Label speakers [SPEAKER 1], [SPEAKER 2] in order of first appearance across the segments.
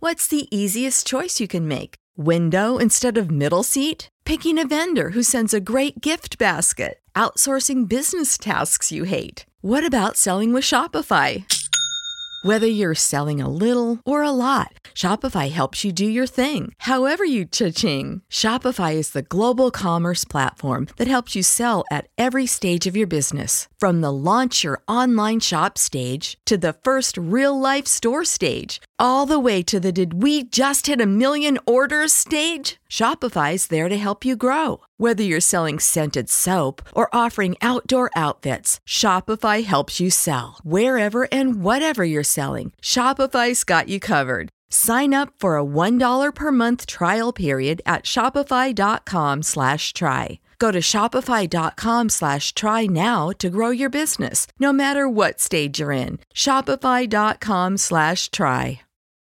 [SPEAKER 1] What's the easiest choice you can make? Window instead of middle seat? Picking a vendor who sends a great gift basket? Outsourcing business tasks you hate? What about selling with Shopify? Whether you're selling a little or a lot, Shopify helps you do your thing, however you cha-ching. Shopify is the global commerce platform that helps you sell at every stage of your business. From the launch your online shop stage to the first real-life store stage, all the way to the did we just hit a million orders stage. Shopify's there to help you grow. Whether you're selling scented soap or offering outdoor outfits, Shopify helps you sell. Wherever and whatever you're selling, Shopify's got you covered. Sign up for a $1 per month trial period at shopify.com/try. Go to shopify.com/try now to grow your business, no matter what stage you're in. Shopify.com/try.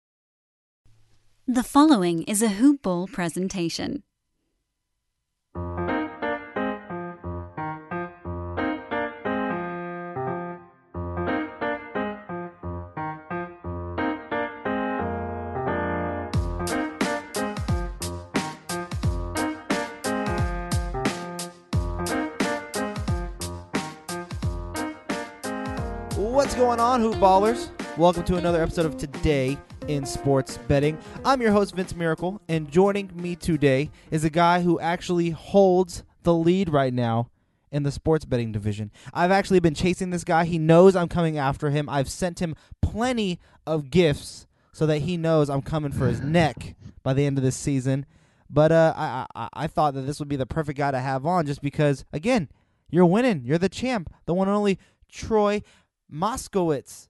[SPEAKER 2] The following is a Hoop Ball presentation.
[SPEAKER 3] What's going on, Hoop Ballers? Welcome to another episode of Today in Sports Betting. I'm your host, Vince Miracle, and joining me today is a guy who actually holds the lead right now in the sports betting division. I've actually been chasing this guy. He knows I'm coming after him. I've sent him plenty of gifts so that he knows I'm coming for his neck by the end of this season. But I thought that this would be the perfect guy to have on just because, again, you're winning. You're the champ, the one and only Troy Moskowitz.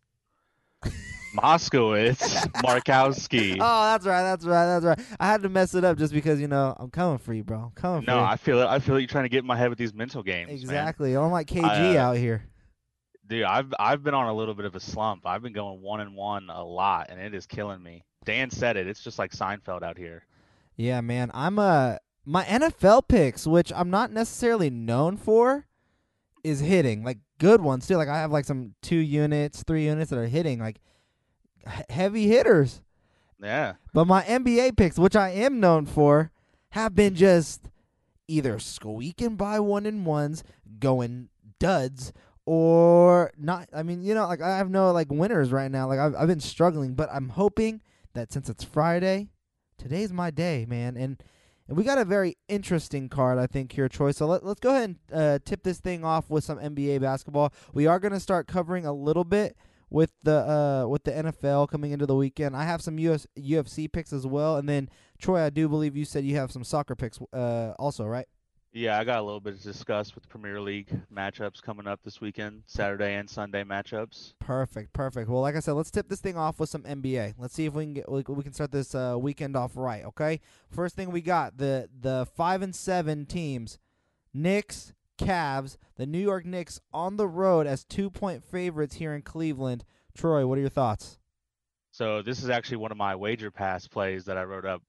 [SPEAKER 4] Markowski.
[SPEAKER 3] Oh, that's right. I had to mess it up just because, I'm coming for you, bro. I'm coming for you.
[SPEAKER 4] No, I feel it you're trying to get in my head with these mental games.
[SPEAKER 3] Exactly.
[SPEAKER 4] Man.
[SPEAKER 3] I'm like KG out here.
[SPEAKER 4] Dude, I've been on a little bit of a slump. I've been going 1-1 a lot, and it is killing me. Dan said it. It's just like Seinfeld out here.
[SPEAKER 3] Yeah, man. I'm my NFL picks, which I'm not necessarily known for, is hitting. Like good ones too. Like I have like some 2 units, 3 units that are hitting, like heavy hitters.
[SPEAKER 4] Yeah.
[SPEAKER 3] But my NBA picks, which I am known for, have been just either squeaking by 1-1s, going duds, or not. I mean, like I have no like winners right now. Like I've been struggling, but I'm hoping that since it's Friday, today's my day, man. And we got a very interesting card, I think, here, Troy. So let's go ahead and tip this thing off with some NBA basketball. We are going to start covering a little bit with the NFL coming into the weekend. I have some UFC picks as well. And then, Troy, I do believe you said you have some soccer picks also, right?
[SPEAKER 4] Yeah, I got a little bit to discuss with Premier League matchups coming up this weekend, Saturday and Sunday matchups.
[SPEAKER 3] Perfect. Well, like I said, let's tip this thing off with some NBA. Let's see if we can start this weekend off right, okay? First thing we got, the 5-7 teams, Knicks, Cavs, the New York Knicks on the road as 2-point favorites here in Cleveland. Troy, what are your thoughts?
[SPEAKER 4] So this is actually one of my wager pass plays that I wrote up.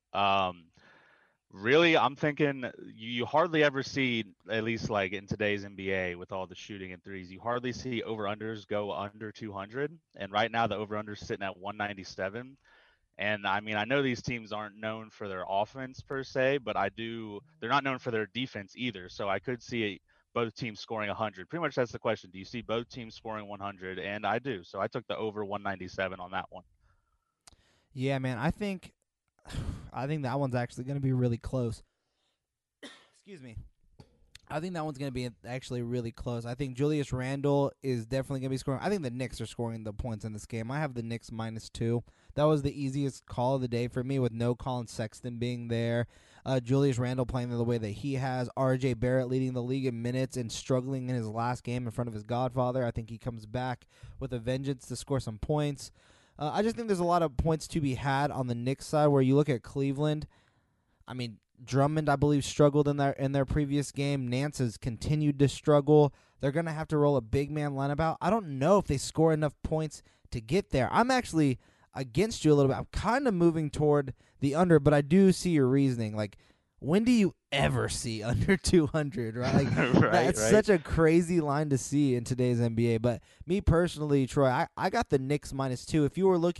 [SPEAKER 4] Really, I'm thinking you hardly ever see, at least like in today's NBA with all the shooting and threes, you hardly see over-unders go under 200. And right now the over-under's sitting at 197. And I mean, I know these teams aren't known for their offense per se, but they're not known for their defense either. So I could see both teams scoring 100. Pretty much that's the question. Do you see both teams scoring 100? And I do. So I took the over 197 on that one.
[SPEAKER 3] Yeah, man, I think that one's actually going to be really close. Excuse me. I think that one's going to be actually really close. I think Julius Randle is definitely going to be scoring. I think the Knicks are scoring the points in this game. I have the Knicks -2. That was the easiest call of the day for me with no Colin Sexton being there. Julius Randle playing the way that he has. R.J. Barrett leading the league in minutes and struggling in his last game in front of his godfather. I think he comes back with a vengeance to score some points. I just think there's a lot of points to be had on the Knicks side where you look at Cleveland. I mean, Drummond, I believe, struggled in their previous game. Nance has continued to struggle. They're going to have to roll a big man lineup out. I don't know if they score enough points to get there. I'm actually against you a little bit. I'm kind of moving toward the under, but I do see your reasoning. Like, when do you ever see under 200, right? Like, that's such a crazy line to see in today's NBA. But me personally, Troy, I got the Knicks -2. If you were looking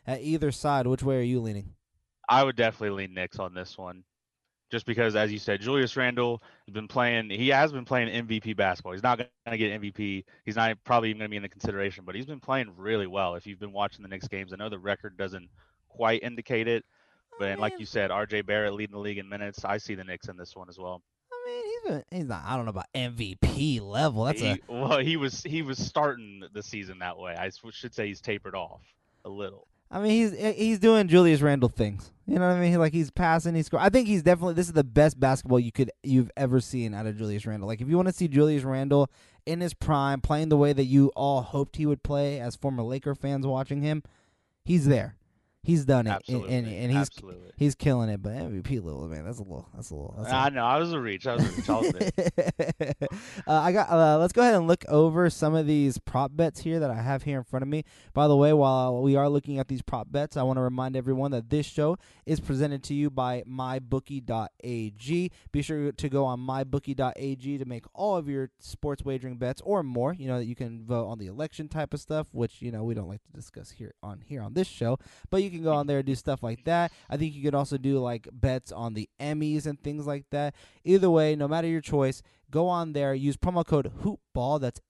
[SPEAKER 3] at either side, which way are you leaning?
[SPEAKER 4] I would definitely lean Knicks on this one. Just because, as you said, Julius Randle has been playing. He has been playing MVP basketball. He's not going to get MVP. He's not probably even going to be in the consideration, but he's been playing really well. If you've been watching the Knicks games, I know the record doesn't quite indicate it, but
[SPEAKER 3] I
[SPEAKER 4] and like
[SPEAKER 3] mean,
[SPEAKER 4] you said, R.J. Barrett leading the league in minutes. I see the Knicks in this one as well.
[SPEAKER 3] he's not. I don't know about MVP level.
[SPEAKER 4] He was starting the season that way. I should say he's tapered off a little.
[SPEAKER 3] I mean, he's doing Julius Randle things. You know what I mean? Like, he's passing, he's scoring. I think he's definitely, this is the best basketball you've ever seen out of Julius Randle. Like, if you want to see Julius Randle in his prime, playing the way that you all hoped he would play as former Laker fans watching him, he's there. He's done it,
[SPEAKER 4] Absolutely.
[SPEAKER 3] and he's killing it. But MVP level, man, that's a little.
[SPEAKER 4] I know. I was a reach. I'll admit.
[SPEAKER 3] Let's go ahead and look over some of these prop bets here that I have here in front of me. By the way, while we are looking at these prop bets, I want to remind everyone that this show is presented to you by mybookie.ag. Be sure to go on mybookie.ag to make all of your sports wagering bets or more. You know that you can vote on the election type of stuff, which we don't like to discuss here on this show, but you can go on there and do stuff like that. I think you could also do like bets on the Emmys and things like that. Either way, no matter your choice, go on there, use promo code HOOPBALL, that's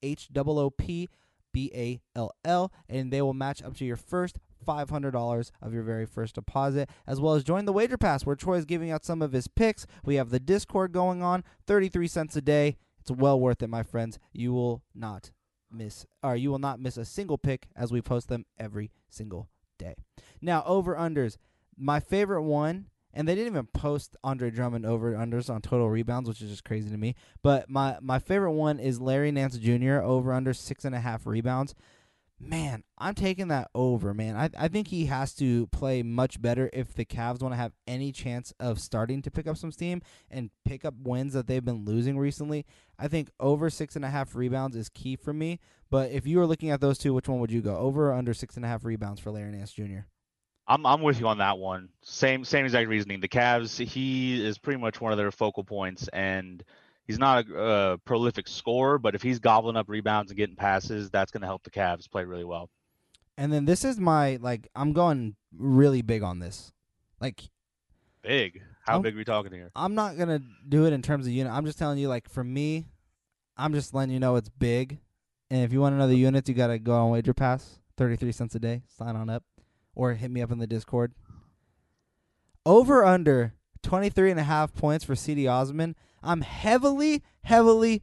[SPEAKER 3] HOOPBALL, and they will match up to your first $500 of your very first deposit, as well as join the Wager Pass where Troy is giving out some of his picks. We have the Discord going on, 33 cents a day. It's well worth it, my friends. You will not miss a single pick as we post them every single day. Now, over-unders. My favorite one, and they didn't even post Andre Drummond over-unders on total rebounds, which is just crazy to me, but my favorite one is Larry Nance Jr. over-under 6.5 rebounds. Man, I'm taking that over, man. I think he has to play much better if the Cavs want to have any chance of starting to pick up some steam and pick up wins that they've been losing recently. I think over 6.5 rebounds is key for me. But if you were looking at those two, which one would you go? Over or under 6.5 rebounds for Larry Nance Jr.?
[SPEAKER 4] I'm with you on that one. Same exact reasoning. The Cavs, he is pretty much one of their focal points, and he's not a prolific scorer, but if he's gobbling up rebounds and getting passes, that's going to help the Cavs play really well.
[SPEAKER 3] And then this is my, I'm going really big on this.
[SPEAKER 4] Big? How big are we talking here?
[SPEAKER 3] I'm not going to do it in terms of unit. I'm just telling you, for me, I'm just letting you know it's big. And if you want to know the units, you got to go on Wager Pass, 33 cents a day. Sign on up. Or hit me up in the Discord. Over under 23.5 points for C.D. Osman. I'm heavily hitting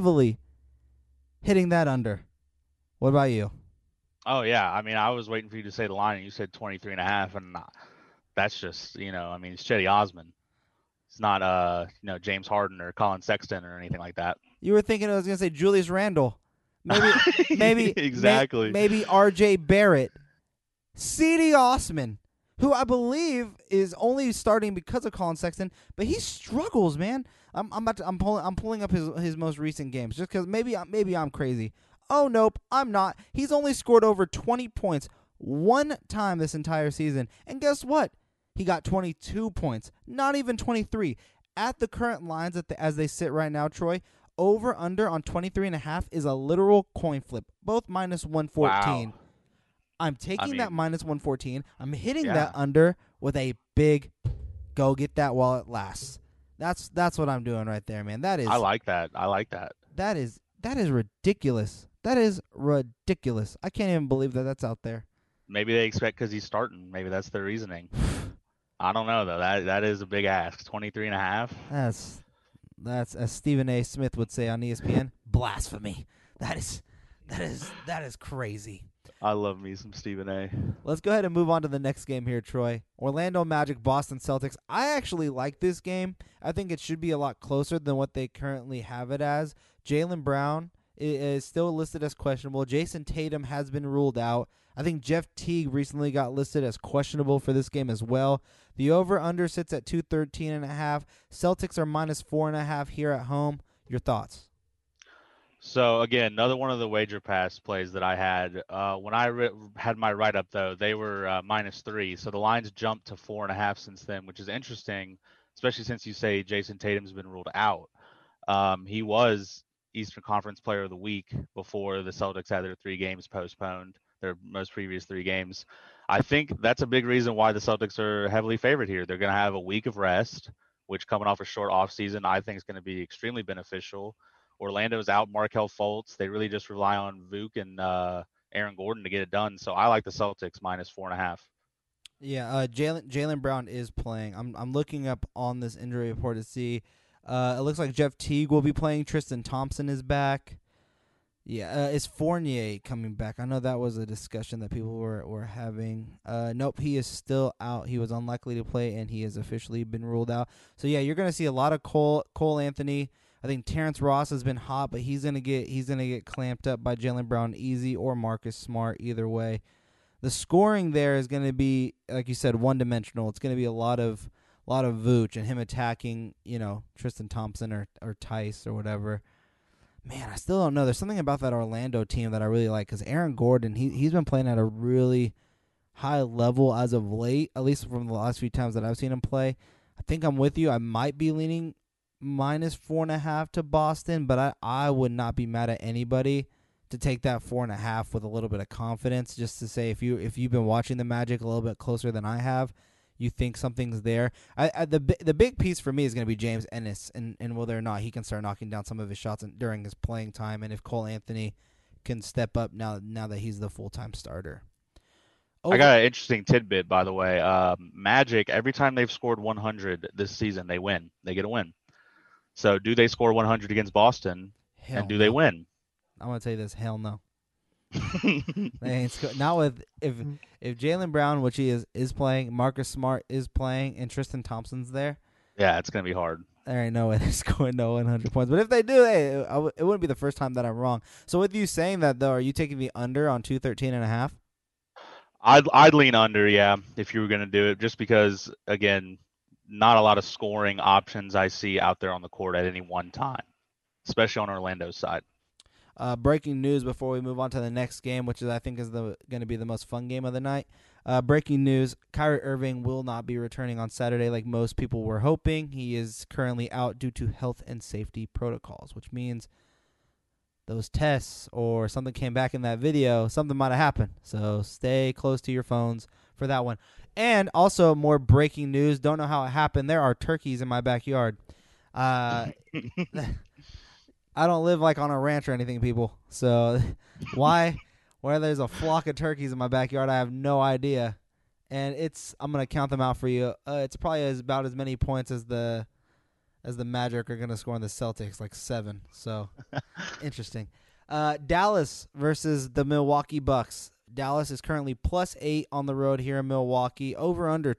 [SPEAKER 3] that under. What about you?
[SPEAKER 4] Oh, yeah. I mean, I was waiting for you to say the line, and you said 23.5, and that's just, it's Cedi Osman. It's not, James Harden or Colin Sexton or anything like that.
[SPEAKER 3] You were thinking I was going to say Julius Randle. Maybe
[SPEAKER 4] exactly.
[SPEAKER 3] Maybe R.J. Barrett. C.D. Osman, who I believe is only starting because of Colin Sexton, but he struggles, man. I'm pulling up his most recent games just because maybe I'm crazy. Oh nope, I'm not. He's only scored over 20 points one time this entire season, and guess what? He got 22 points, not even 23. At the current lines as they sit right now, Troy, over under on 23.5 is a literal coin flip, both minus 114.
[SPEAKER 4] Wow.
[SPEAKER 3] I'm taking that minus 114. I'm hitting that under with a big go get that while it lasts. That's what I'm doing right there, man. That is.
[SPEAKER 4] I like that.
[SPEAKER 3] That is ridiculous. That is ridiculous. I can't even believe that that's out there.
[SPEAKER 4] Maybe they expect because he's starting. Maybe that's their reasoning. I don't know though. That is a big ask. 23.5.
[SPEAKER 3] That's as Stephen A. Smith would say on ESPN. Blasphemy. That is crazy.
[SPEAKER 4] I love me some Stephen A.
[SPEAKER 3] Let's go ahead and move on to the next game here, Troy. Orlando Magic, Boston Celtics. I actually like this game. I think it should be a lot closer than what they currently have it as. Jaylen Brown is still listed as questionable. Jason Tatum has been ruled out. I think Jeff Teague recently got listed as questionable for this game as well. The over-under sits at 213.5. Celtics are minus 4.5 here at home. Your thoughts?
[SPEAKER 4] So, again, another one of the Wager Pass plays that I had. When I had my write-up, though, they were -3. So the lines jumped to 4.5 since then, which is interesting, especially since you say Jason Tatum's been ruled out. He was Eastern Conference Player of the Week before the Celtics had their 3 games postponed. their most previous 3 games. I think that's a big reason why the Celtics are heavily favored here. They're going to have a week of rest, which coming off a short offseason, I think is going to be extremely beneficial. Orlando's out Markel Fultz. They really just rely on Vuk and Aaron Gordon to get it done. So I like the Celtics minus 4.5.
[SPEAKER 3] Yeah, Jaylen Brown is playing. I'm looking up on this injury report to see. It looks like Jeff Teague will be playing. Tristan Thompson is back. Yeah, is Fournier coming back? I know that was a discussion that people were having. Nope, he is still out. He was unlikely to play, and he has officially been ruled out. So yeah, you're gonna see a lot of Cole Anthony. I think Terrence Ross has been hot, but he's gonna get clamped up by Jaylen Brown easy or Marcus Smart. Either way, the scoring there is gonna be, like you said, one dimensional. It's gonna be a lot of Vooch and him attacking, Tristan Thompson or Tice or whatever. Man, I still don't know. There's something about that Orlando team that I really like because Aaron Gordon, he's been playing at a really high level as of late, at least from the last few times that I've seen him play. I think I'm with you. I might be leaning minus 4.5 to Boston, but I would not be mad at anybody to take that 4.5 with a little bit of confidence, just to say if you've been watching the Magic a little bit closer than I have, you think something's there. The big piece for me is going to be James Ennis and whether or not he can start knocking down some of his shots during his playing time, and if Cole Anthony can step up now that he's the full-time starter.
[SPEAKER 4] I got an interesting tidbit, by the way. Magic, every time they've scored 100 this season, they win. They get a win. So do they score 100 against Boston, and do they win?
[SPEAKER 3] I'm going to tell you this, hell no. Not with if Jaylen Brown, which he is playing, Marcus Smart is playing, and Tristan Thompson's there.
[SPEAKER 4] Yeah, it's gonna be hard.
[SPEAKER 3] There ain't no way they're scoring no 100 points. But if they do, hey, it wouldn't be the first time that I'm wrong. So with you saying that though, are you taking the under on 213.5?
[SPEAKER 4] I'd lean under, yeah, if you were gonna do it, just because again, not a lot of scoring options I see out there on the court at any one time, especially on Orlando's side.
[SPEAKER 3] Breaking news before we move on to the next game, which I think is going to be the most fun game of the night. Breaking news, Kyrie Irving will not be returning on Saturday like most people were hoping. He is currently out due to health and safety protocols, which means those tests or something came back in that video, something might have happened. So stay close to your phones for that one. And also more breaking news, don't know how it happened. There are turkeys in my backyard. I don't live like on a ranch or anything, people. So why there's a flock of turkeys in my backyard, I have no idea. And I'm gonna count them out for you. It's probably about as many points as the Magic are gonna score in the Celtics, like 7. So interesting. Dallas versus the Milwaukee Bucks. Dallas is currently +8 on the road here in Milwaukee. Over under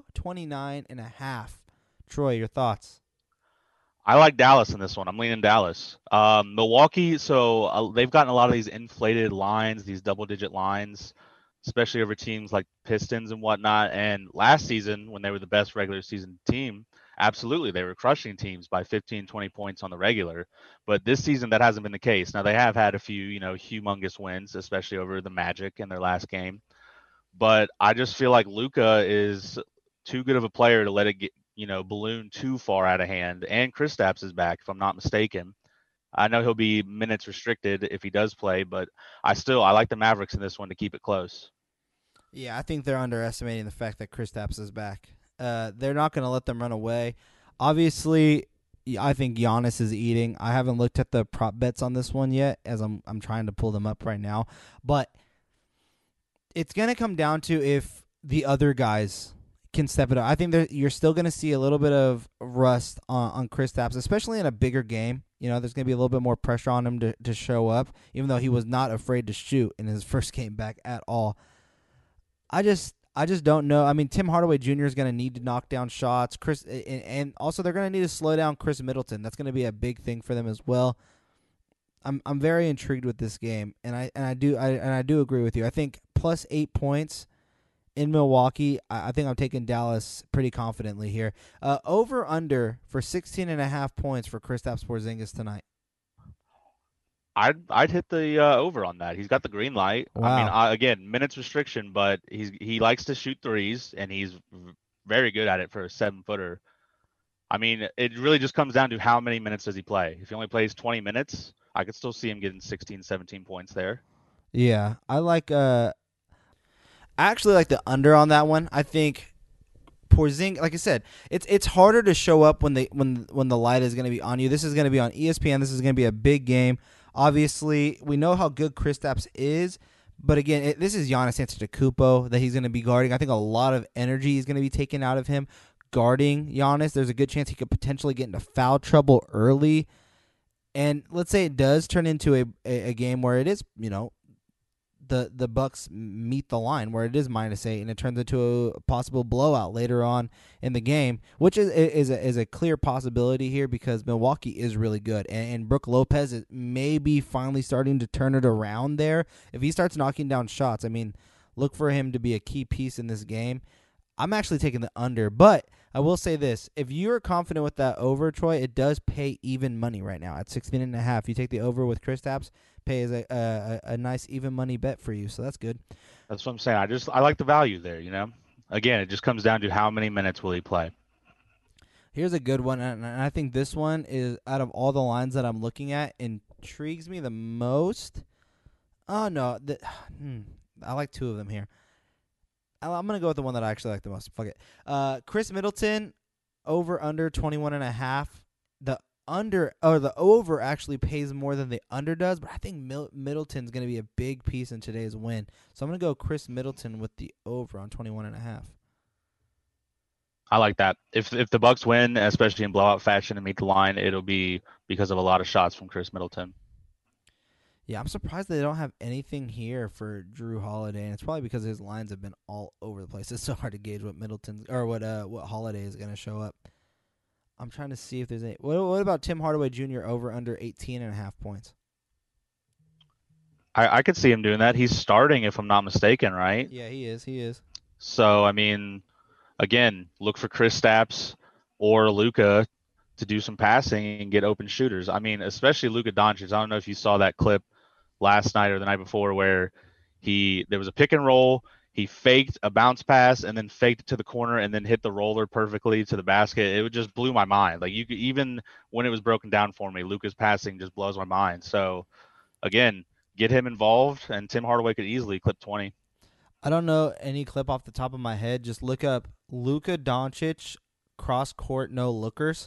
[SPEAKER 3] 229.5. Troy, your thoughts?
[SPEAKER 4] I like Dallas in this one. I'm leaning Dallas. Milwaukee, so they've gotten a lot of these inflated lines, these double-digit lines, especially over teams like Pistons and whatnot. And last season, when they were the best regular season team, absolutely, they were crushing teams by 15, 20 points on the regular. But this season, that hasn't been the case. Now, they have had a few, humongous wins, especially over the Magic in their last game. But I just feel like Luka is too good of a player to let it get, balloon too far out of hand. And Kristaps is back, if I'm not mistaken. I know he'll be minutes restricted if he does play, but I like the Mavericks in this one to keep it close.
[SPEAKER 3] Yeah, I think they're underestimating the fact that Kristaps is back. They're not going to let them run away. Obviously, I think Giannis is eating. I haven't looked at the prop bets on this one yet, as I'm trying to pull them up right now. But it's going to come down to if the other guys can step it up. I think you're still going to see a little bit of rust on Kristaps, especially in a bigger game. There's going to be a little bit more pressure on him to show up, even though he was not afraid to shoot in his first game back at all. I just don't know. I mean, Tim Hardaway Jr. is going to need to knock down shots. And also they're going to need to slow down Chris Middleton. That's going to be a big thing for them as well. I'm very intrigued with this game, and I do agree with you. I think +8 points in Milwaukee. I think I'm taking Dallas pretty confidently here. Over under for 16.5 points for Kristaps Porzingis tonight.
[SPEAKER 4] I'd hit the over on that. He's got the green light.
[SPEAKER 3] Wow.
[SPEAKER 4] I mean, again, minutes restriction, but he likes to shoot threes, and he's very good at it for a 7-footer. I mean, it really just comes down to how many minutes does he play. If he only plays 20 minutes, I could still see him getting 16, 17 points there.
[SPEAKER 3] Yeah, I actually like the under on that one. I think Porzingis, like I said, it's harder to show up when the light is going to be on you. This is going to be on ESPN. This is going to be a big game. Obviously, we know how good Kristaps is, but again, this is Giannis Antetokounmpo that he's going to be guarding. I think a lot of energy is going to be taken out of him guarding Giannis. There's a good chance he could potentially get into foul trouble early. And let's say it does turn into a game where it is, the Bucks meet the line where it is -8 and it turns into a possible blowout later on in the game, which is a clear possibility here because Milwaukee is really good and Brook Lopez is maybe finally starting to turn it around there. If he starts knocking down shots, I mean, look for him to be a key piece in this game. I'm actually taking the under, but I will say this. If you're confident with that over, Troy, it does pay even money right now at 16.5. You take the over with Kristaps, pays a nice even money bet for you, so that's good.
[SPEAKER 4] That's what I'm saying. I like the value there, Again, it just comes down to how many minutes will he play.
[SPEAKER 3] Here's a good one, and I think this one is, out of all the lines that I'm looking at, intrigues me the most. Oh, no. I like two of them here. I'm going to go with the one that I actually like the most. Fuck it. Chris Middleton, over-under 21.5. The over actually pays more than the under does, but I think Middleton's going to be a big piece in today's win. So I'm going to go Chris Middleton with the over on 21.5.
[SPEAKER 4] I like that. If the Bucks win, especially in blowout fashion and meet the line, it'll be because of a lot of shots from Chris Middleton.
[SPEAKER 3] Yeah, I'm surprised they don't have anything here for Jrue Holiday, and it's probably because his lines have been all over the place. It's so hard to gauge what what Holiday is going to show up. I'm trying to see if there's any. What about Tim Hardaway Jr. over under 18.5 points?
[SPEAKER 4] I could see him doing that. He's starting, if I'm not mistaken, right?
[SPEAKER 3] Yeah, he is.
[SPEAKER 4] So, I mean, again, look for Kristaps or Luka to do some passing and get open shooters. I mean, especially Luka Doncic. I don't know if you saw that clip last night or the night before where there was a pick and roll. He faked a bounce pass and then faked it to the corner and then hit the roller perfectly to the basket. It just blew my mind. Like, you could, even when it was broken down for me, Luka's passing just blows my mind. So, again, get him involved, and Tim Hardaway could easily clip 20.
[SPEAKER 3] I don't know any clip off the top of my head. Just look up Luka Doncic cross court no lookers.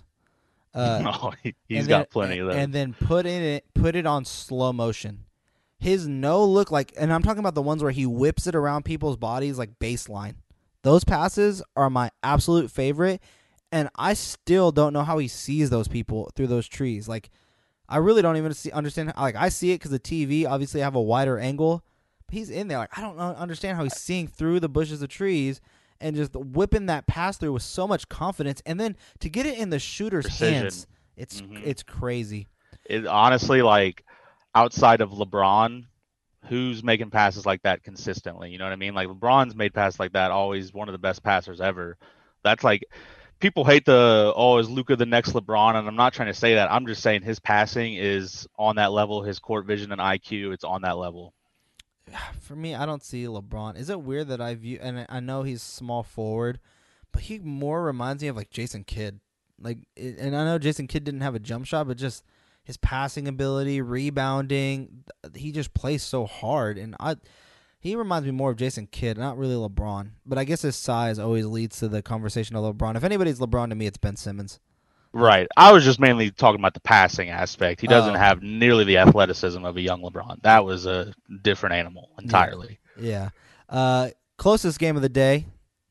[SPEAKER 4] He's got plenty of those.
[SPEAKER 3] And then put it on slow motion. His no look, and I'm talking about the ones where he whips it around people's bodies like baseline. Those passes are my absolute favorite, and I still don't know how he sees those people through those trees. Like, I really don't even understand. Like, I see it because the TV, obviously, I have a wider angle, but he's in there. Like, I don't understand how he's seeing through the bushes of trees and just whipping that pass through with so much confidence, and then to get it in the shooter's hands, it's crazy.
[SPEAKER 4] It honestly, like, outside of LeBron, who's making passes like that consistently? You know what I mean? Like, LeBron's made passes like that, always one of the best passers ever. That's like, people hate is Luka the next LeBron? And I'm not trying to say that. I'm just saying his passing is on that level. His court vision and IQ, it's on that level.
[SPEAKER 3] For me, I don't see LeBron. Is it weird that and I know he's small forward, but he more reminds me of like Jason Kidd. And I know Jason Kidd didn't have a jump shot, but just his passing ability, rebounding, he just plays so hard. And he reminds me more of Jason Kidd, not really LeBron. But I guess his size always leads to the conversation of LeBron. If anybody's LeBron to me, it's Ben Simmons.
[SPEAKER 4] Right. I was just mainly talking about the passing aspect. He doesn't have nearly the athleticism of a young LeBron. That was a different animal entirely.
[SPEAKER 3] Yeah. Closest game of the day,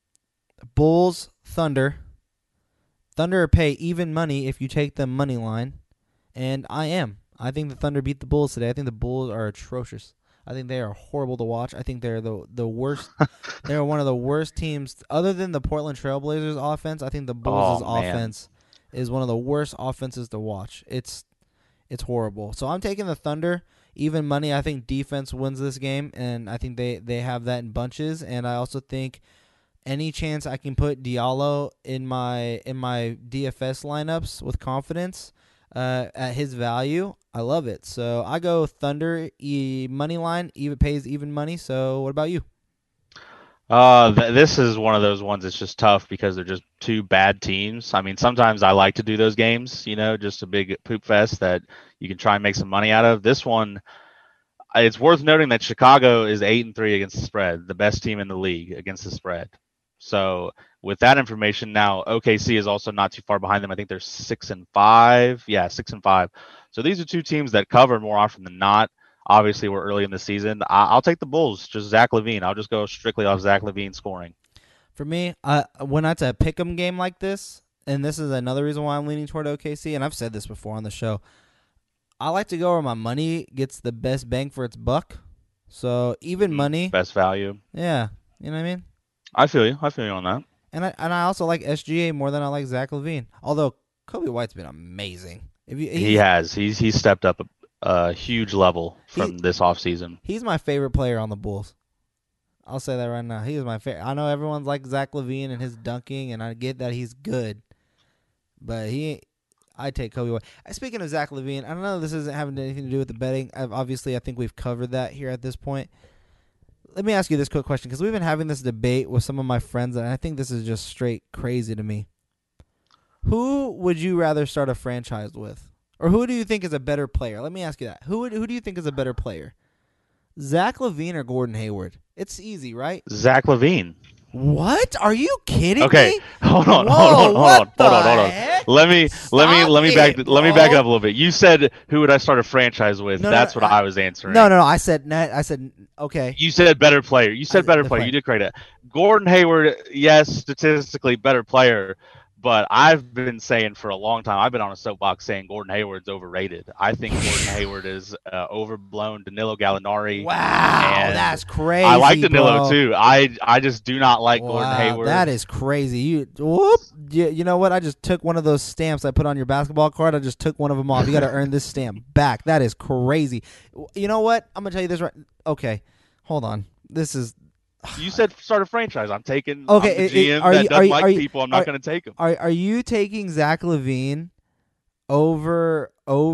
[SPEAKER 3] Bulls, Thunder. Thunder pay even money if you take the money line. And I think the Thunder beat the Bulls today. I think the Bulls are atrocious. I think they are horrible to watch. I think they're the worst. They're one of the worst teams, other than the Portland Trailblazers offense. I think the Bulls' offense is one of the worst offenses to watch. It's horrible. So I'm taking the Thunder. Even money, I think defense wins this game, and I think they have that in bunches. And I also think any chance I can put Diallo in my DFS lineups with confidence at his value, I love it. So I go Thunder money line. Even pays even money. So what about you?
[SPEAKER 4] This is one of those ones that's just tough because they're just two bad teams. I mean, sometimes I like to do those games, just a big poop fest that you can try and make some money out of. This one, It's worth noting that Chicago is 8-3 against the spread, the best team in the league against the spread. So with that information, now OKC is also not too far behind them. I think they're 6-5. Yeah, 6-5. So these are two teams that cover more often than not. Obviously, we're early in the season. I'll take the Bulls. Just Zach LaVine. I'll just go strictly off Zach LaVine scoring.
[SPEAKER 3] For me, when it's a pick'em game like this, and this is another reason why I'm leaning toward OKC, and I've said this before on the show, I like to go where my money gets the best bang for its buck. So even money,
[SPEAKER 4] best value.
[SPEAKER 3] Yeah, you know what I mean.
[SPEAKER 4] I feel you on that.
[SPEAKER 3] And I also like SGA more than I like Zach LaVine. Although Kobe White's been amazing.
[SPEAKER 4] He has. He's stepped up a huge level from this offseason.
[SPEAKER 3] He's my favorite player on the Bulls. I'll say that right now. He is my favorite. I know everyone's like Zach LaVine and his dunking, and I get that he's good. But I take Kobe White. Speaking of Zach LaVine, I don't know if this isn't having anything to do with the betting. Obviously, I think we've covered that here at this point. Let me ask you this quick question, because we've been having this debate with some of my friends, and I think this is just straight crazy to me. Who would you rather start a franchise with? Or who do you think is a better player? Let me ask you that. Who do you think is a better player? Zach LaVine or Gordon Hayward? It's easy, right?
[SPEAKER 4] Zach LaVine.
[SPEAKER 3] What? Are you kidding
[SPEAKER 4] me? Hold on. Let me back it up a little bit. You said who would I start a franchise with? That's what I was answering.
[SPEAKER 3] No. I said okay.
[SPEAKER 4] You said better player. You did correct it. Gordon Hayward, yes, statistically better player. But I've been saying for a long time, I've been on a soapbox saying Gordon Hayward's overrated. I think Gordon Hayward is overblown Danilo Gallinari.
[SPEAKER 3] Wow, that's crazy.
[SPEAKER 4] I like Danilo too. I just do not like Gordon Hayward.
[SPEAKER 3] That is crazy. You know what? I just took one of those stamps I put on your basketball card. I just took one of them off. You got to earn this stamp back. That is crazy. You know what? I'm gonna tell you this right. Okay, hold on. This is.
[SPEAKER 4] You said start a franchise. I'm taking. Okay, I'm the GM that doesn't like people. I'm not going to take him.
[SPEAKER 3] Are you taking Zach LaVine over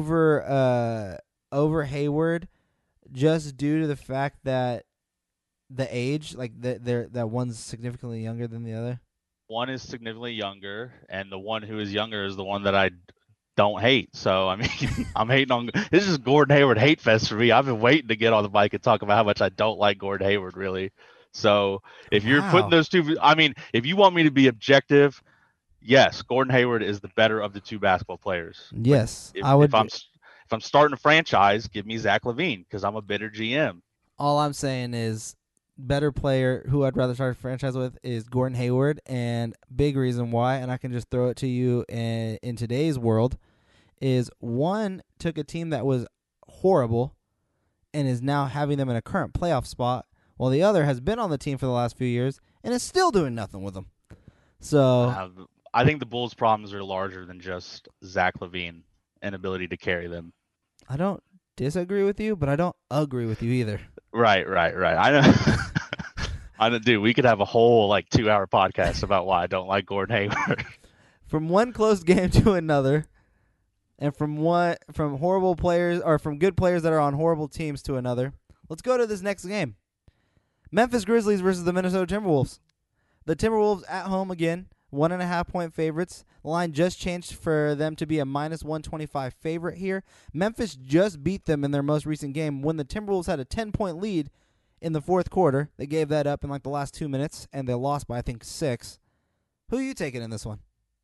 [SPEAKER 3] Hayward just due to the fact that the age, like that one's significantly younger than the other?
[SPEAKER 4] One is significantly younger, and the one who is younger is the one that I don't hate. So I mean, I'm hating on. This is Gordon Hayward hate fest for me. I've been waiting to get on the mic and talk about how much I don't like Gordon Hayward, really. So if you're putting those two, I mean, if you want me to be objective, yes, Gordon Hayward is the better of the two basketball players.
[SPEAKER 3] Yes,
[SPEAKER 4] I would. If I'm starting a franchise, give me Zach LaVine because I'm a bitter GM.
[SPEAKER 3] All I'm saying is, better player who I'd rather start a franchise with is Gordon Hayward, and big reason why, and I can just throw it to you in today's world, is one took a team that was horrible and is now having them in a current playoff spot, while the other has been on the team for the last few years and is still doing nothing with them. So
[SPEAKER 4] I think the Bulls' problems are larger than just Zach LaVine and ability to carry them.
[SPEAKER 3] I don't disagree with you, but I don't agree with you either.
[SPEAKER 4] Right. I know. Dude, we could have a whole 2-hour podcast about why I don't like Gordon Hayward.
[SPEAKER 3] From one close game to another, and from horrible players or from good players that are on horrible teams to another, let's go to this next game. Memphis Grizzlies versus the Minnesota Timberwolves. The Timberwolves at home again, 1.5-point favorites. The line just changed for them to be a -125 favorite here. Memphis just beat them in their most recent game when the Timberwolves had a 10-point lead in the fourth quarter. They gave that up in the last 2 minutes, and they lost by, I think, 6. Who are you taking in this one?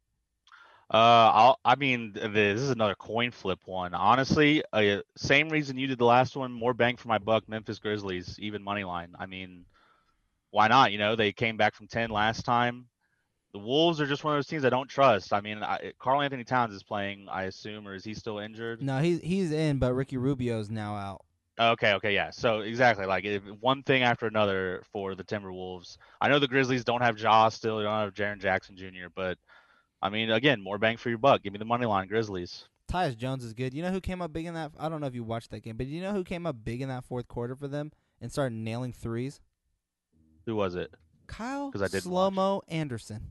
[SPEAKER 4] This is another coin flip one. Honestly, same reason you did the last one, more bang for my buck, Memphis Grizzlies, even money line. I mean, why not? They came back from 10 last time. The Wolves are just one of those teams I don't trust. I mean, Karl Anthony Towns is playing, I assume, or is he still injured?
[SPEAKER 3] No, he's in, but Ricky Rubio's now out.
[SPEAKER 4] Okay, yeah. So exactly, one thing after another for the Timberwolves. I know the Grizzlies don't have Ja still, they don't have Jaren Jackson Jr., but I mean, again, more bang for your buck. Give me the money line, Grizzlies.
[SPEAKER 3] Tyus Jones is good. You know who came up big in that? I don't know if you watched that game, but you know who came up big in that fourth quarter for them and started nailing threes?
[SPEAKER 4] Who was it?
[SPEAKER 3] Kyle Slow-Mo Anderson.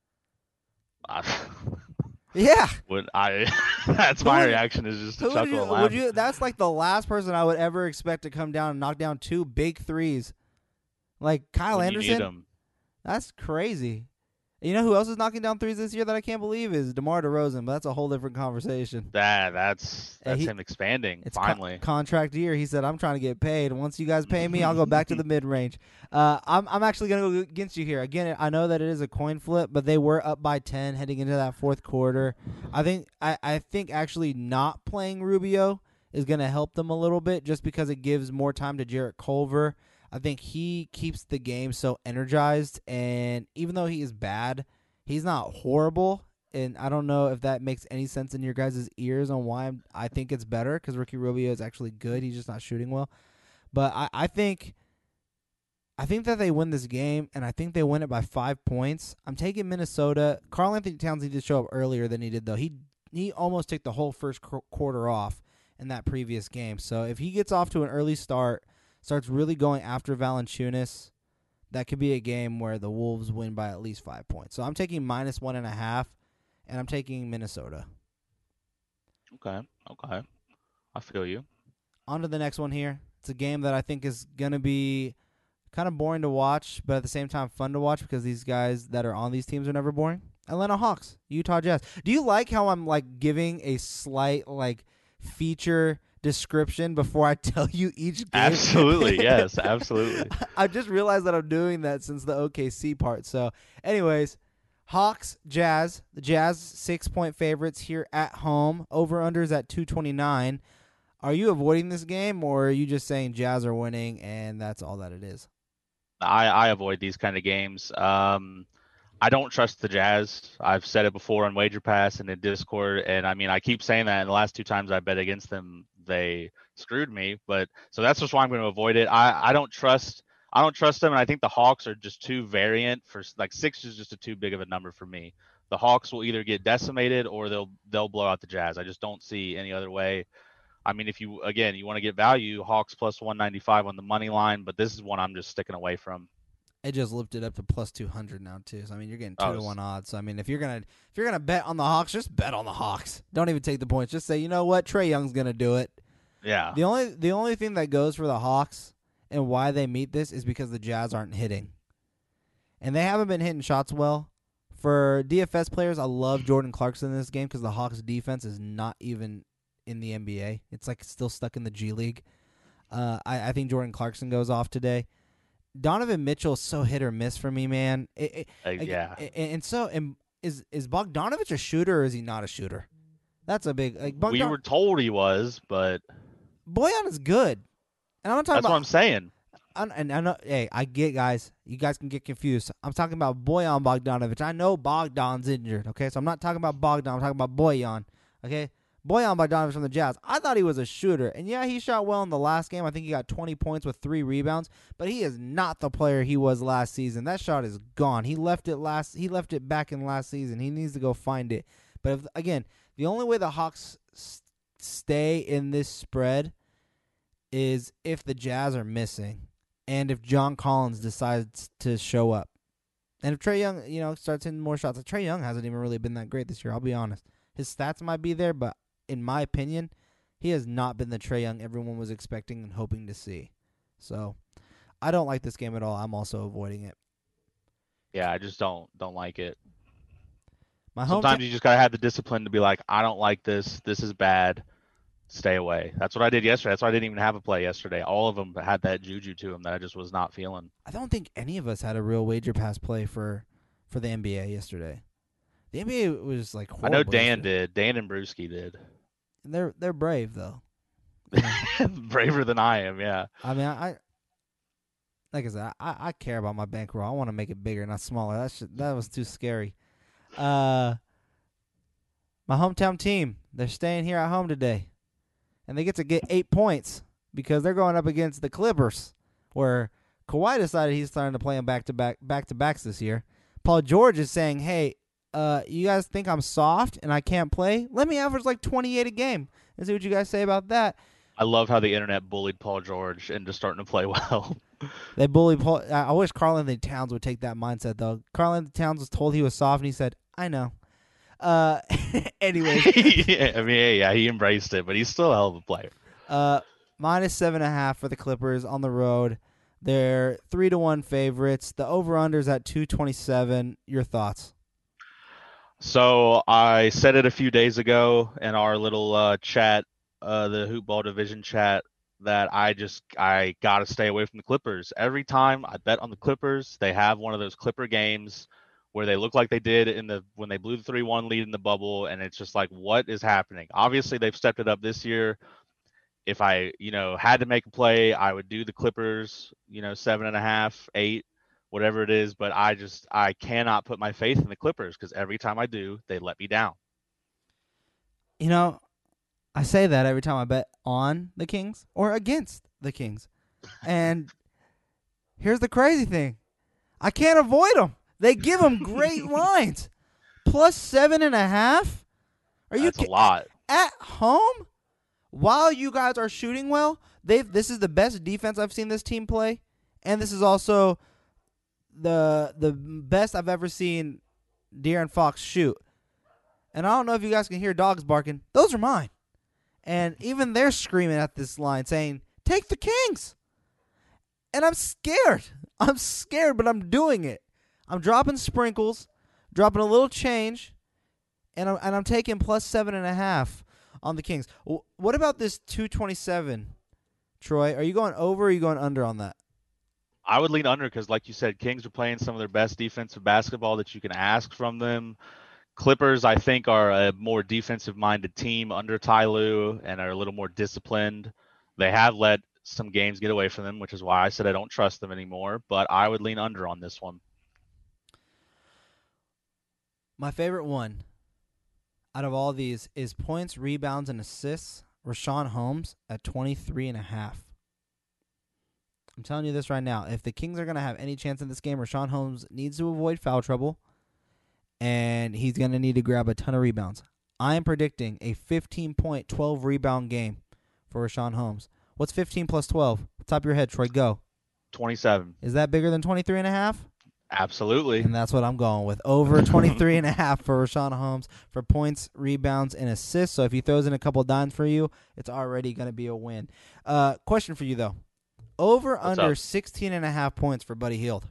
[SPEAKER 4] Yeah. That's my reaction is just to chuckle and laugh.
[SPEAKER 3] That's the last person I would ever expect to come down and knock down 2 big threes. Kyle Anderson.
[SPEAKER 4] You need him.
[SPEAKER 3] That's crazy. You know who else is knocking down threes this year that I can't believe is DeMar DeRozan, but that's a whole different conversation.
[SPEAKER 4] That's him expanding
[SPEAKER 3] it's
[SPEAKER 4] finally.
[SPEAKER 3] Contract year. He said, "I'm trying to get paid. Once you guys pay me, I'll go back to the mid range." I'm actually gonna go against you here. Again, I know that it is a coin flip, but they were up by 10 heading into that fourth quarter. I think actually not playing Rubio is gonna help them a little bit, just because it gives more time to Jarrett Culver. I think he keeps the game so energized, and even though he is bad, he's not horrible. And I don't know if that makes any sense in your guys' ears on why I think it's better, because Ricky Rubio is actually good. He's just not shooting well. But I think that they win this game, and I think they win it by 5 points. I'm taking Minnesota. Karl-Anthony Towns needed to show up earlier than he did, though. He almost took the whole first quarter off in that previous game. So if he gets off to an early start, starts really going after Valanciunas, that could be a game where the Wolves win by at least 5 points. So I'm taking -1.5, and I'm taking Minnesota.
[SPEAKER 4] Okay. I feel you.
[SPEAKER 3] On to the next one here. It's a game that I think is going to be kind of boring to watch, but at the same time fun to watch, because these guys that are on these teams are never boring. Atlanta Hawks, Utah Jazz. Do you like how I'm giving a slight feature description before I tell you each game?
[SPEAKER 4] Absolutely, yes, absolutely.
[SPEAKER 3] I just realized that I'm doing that since the OKC part. So, anyways, Hawks, Jazz. The Jazz 6-point favorites here at home. Over-unders at 229. Are you avoiding this game, or are you just saying Jazz are winning and that's all that it is?
[SPEAKER 4] I avoid these kind of games. I don't trust the Jazz. I've said it before on Wager Pass and in Discord, and I keep saying that. And the last 2 times I bet against them, they screwed me. But so that's just why I'm going to avoid it. I don't trust them, and I think the Hawks are just too variant for 6 is just too big of a number for me. The Hawks will either get decimated or they'll blow out the Jazz. I just don't see any other way. If you want to get value, Hawks plus 195 on the money line, but this is one I'm just sticking away from.
[SPEAKER 3] It just lifted up to plus 200 now too. So you're getting 2-1 odds. So if you're gonna bet on the Hawks, just bet on the Hawks. Don't even take the points. Just say, you know what, Trae Young's gonna do it.
[SPEAKER 4] Yeah.
[SPEAKER 3] The only thing that goes for the Hawks and why they meet this is because the Jazz aren't hitting, and they haven't been hitting shots well. For DFS players, I love Jordan Clarkson in this game because the Hawks defense is not even in the NBA. It's still stuck in the G League. I think Jordan Clarkson goes off today. Donovan Mitchell is so hit or miss for me, man.
[SPEAKER 4] Yeah.
[SPEAKER 3] And is Bogdanovich a shooter or is he not a shooter? That's a big
[SPEAKER 4] we were told he was, but
[SPEAKER 3] Bojan is good. And I'm not talking
[SPEAKER 4] that's what I'm saying.
[SPEAKER 3] And I know, hey, I get, guys. You guys can get confused. I'm talking about Bojan Bogdanovic. I know Bogdan's injured, okay? So I'm not talking about Bogdan. I'm talking about Bojan, okay? Bojan Bogdanovic from the Jazz. I thought he was a shooter. And, yeah, he shot well in the last game. I think he got 20 points with 3 rebounds. But he is not the player he was last season. That shot is gone. He left it back in last season. He needs to go find it. But, again, the only way the Hawks stay in this spread is if the Jazz are missing and if John Collins decides to show up. And if Trae Young, starts hitting more shots. Trae Young hasn't even really been that great this year, I'll be honest. His stats might be there, but in my opinion, he has not been the Trae Young everyone was expecting and hoping to see. So, I don't like this game at all. I'm also avoiding it.
[SPEAKER 4] Yeah, I just don't like it.
[SPEAKER 3] My
[SPEAKER 4] Sometimes you just gotta have the discipline to be like, I don't like this. This is bad. Stay away. That's what I did yesterday. That's why I didn't even have a play yesterday. All of them had that juju to them that I just was not feeling.
[SPEAKER 3] I don't think any of us had a real wager pass play for the NBA yesterday. The NBA was horrible.
[SPEAKER 4] I know Dan
[SPEAKER 3] yesterday.
[SPEAKER 4] did. Dan and Brewski did.
[SPEAKER 3] They're brave though.
[SPEAKER 4] Braver than I am, yeah.
[SPEAKER 3] I like I said, I care about my bankroll. I want to make it bigger, not smaller. That was too scary. My hometown team, they're staying here at home today. And they get to get 8 points because they're going up against the Clippers, where Kawhi decided he's starting to play them back-to-backs this year. Paul George is saying, hey, you guys think I'm soft and I can't play? Let me average 28 a game and see what you guys say about that.
[SPEAKER 4] I love how the internet bullied Paul George into starting to play well.
[SPEAKER 3] They bullied Paul. I wish Karl-Anthony Towns would take that mindset, though. Karl-Anthony Towns was told he was soft, and he said, I know. Anyways.
[SPEAKER 4] Yeah, he embraced it, but he's still a hell of a player.
[SPEAKER 3] -7.5 for the Clippers on the road. They're 3-1 favorites. The over/under's at 227. Your thoughts?
[SPEAKER 4] So I said it a few days ago in our little chat, the Hoopball Division chat, that I gotta stay away from the Clippers. Every time I bet on the Clippers, they have one of those Clipper games where they look like they did when they blew the 3-1 lead in the bubble, and it's just like, what is happening? Obviously, they've stepped it up this year. If I, had to make a play, I would do the Clippers, 7.5, 8, whatever it is. But I cannot put my faith in the Clippers because every time I do, they let me down.
[SPEAKER 3] I say that every time I bet on the Kings or against the Kings. And here's the crazy thing. I can't avoid them. They give them great lines. Plus 7.5?
[SPEAKER 4] That's a lot.
[SPEAKER 3] At home? While you guys are shooting well, this is the best defense I've seen this team play. And this is also the best I've ever seen De'Aaron Fox shoot. And I don't know if you guys can hear dogs barking. Those are mine. And even they're screaming at this line saying, take the Kings. And I'm scared. I'm scared, but I'm doing it. I'm dropping sprinkles, dropping a little change, and I'm taking plus 7.5 on the Kings. What about this 227, Troy? Are you going over or are you going under on that?
[SPEAKER 4] I would lean under because, like you said, Kings are playing some of their best defensive basketball that you can ask from them. Clippers, I think, are a more defensive-minded team under Ty Lue and are a little more disciplined. They have let some games get away from them, which is why I said I don't trust them anymore. But I would lean under on this one.
[SPEAKER 3] My favorite one out of all these is points, rebounds, and assists. Richaun Holmes at 23.5. I'm telling you this right now. If the Kings are going to have any chance in this game, Richaun Holmes needs to avoid foul trouble, and he's going to need to grab a ton of rebounds. I am predicting a 15-point, 12-rebound game for Richaun Holmes. What's 15 plus 12? Top of your head, Troy, go.
[SPEAKER 4] 27.
[SPEAKER 3] Is that bigger than 23.5?
[SPEAKER 4] Absolutely.
[SPEAKER 3] And that's what I'm going with. Over 23.5 for Richaun Holmes for points, rebounds, and assists. So if he throws in a couple dimes for you, it's already going to be a win. Question for you, though. Over under 16.5 points for Buddy Hield.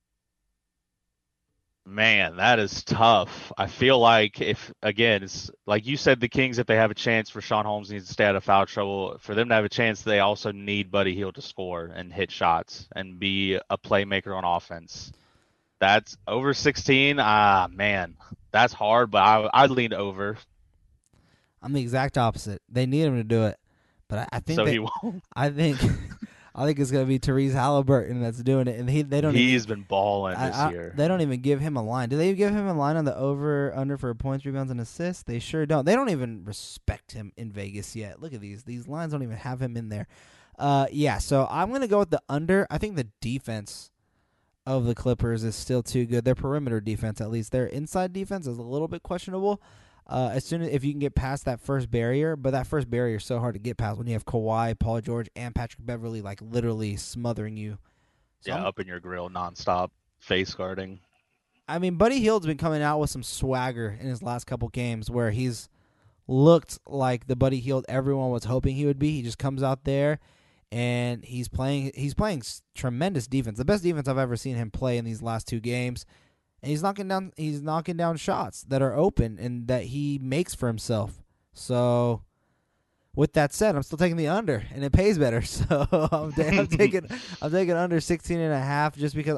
[SPEAKER 4] Man, that is tough. I feel like it's like you said, the Kings, if they have a chance, Richaun Holmes needs to stay out of foul trouble. For them to have a chance, they also need Buddy Hield to score and hit shots and be a playmaker on offense. That's over 16. Man, that's hard, but I'd lean over.
[SPEAKER 3] I'm the exact opposite. They need him to do it, but I think
[SPEAKER 4] he won't.
[SPEAKER 3] I think it's gonna be Therese Halliburton that's doing it, and
[SPEAKER 4] He's been balling this year.
[SPEAKER 3] They don't even give him a line. Do they give him a line on the over under for points, rebounds, and assists? They sure don't. They don't even respect him in Vegas yet. Look at these. These lines don't even have him in there. So I'm gonna go with the under. I think the defense of the Clippers is still too good. Their perimeter defense, at least, their inside defense is a little bit questionable. If you can get past that first barrier, but that first barrier is so hard to get past when you have Kawhi, Paul George, and Patrick Beverly like literally smothering you.
[SPEAKER 4] So up in your grill nonstop, face guarding.
[SPEAKER 3] I mean, Buddy Hield's been coming out with some swagger in his last couple games where he's looked like the Buddy Hield everyone was hoping he would be. He just comes out there and he's playing tremendous defense, the best defense I've ever seen him play in these last two games. And he's knocking down shots that are open and that he makes for himself. So, with that said, I'm still taking the under, and it pays better. So I'm taking under 16.5 just because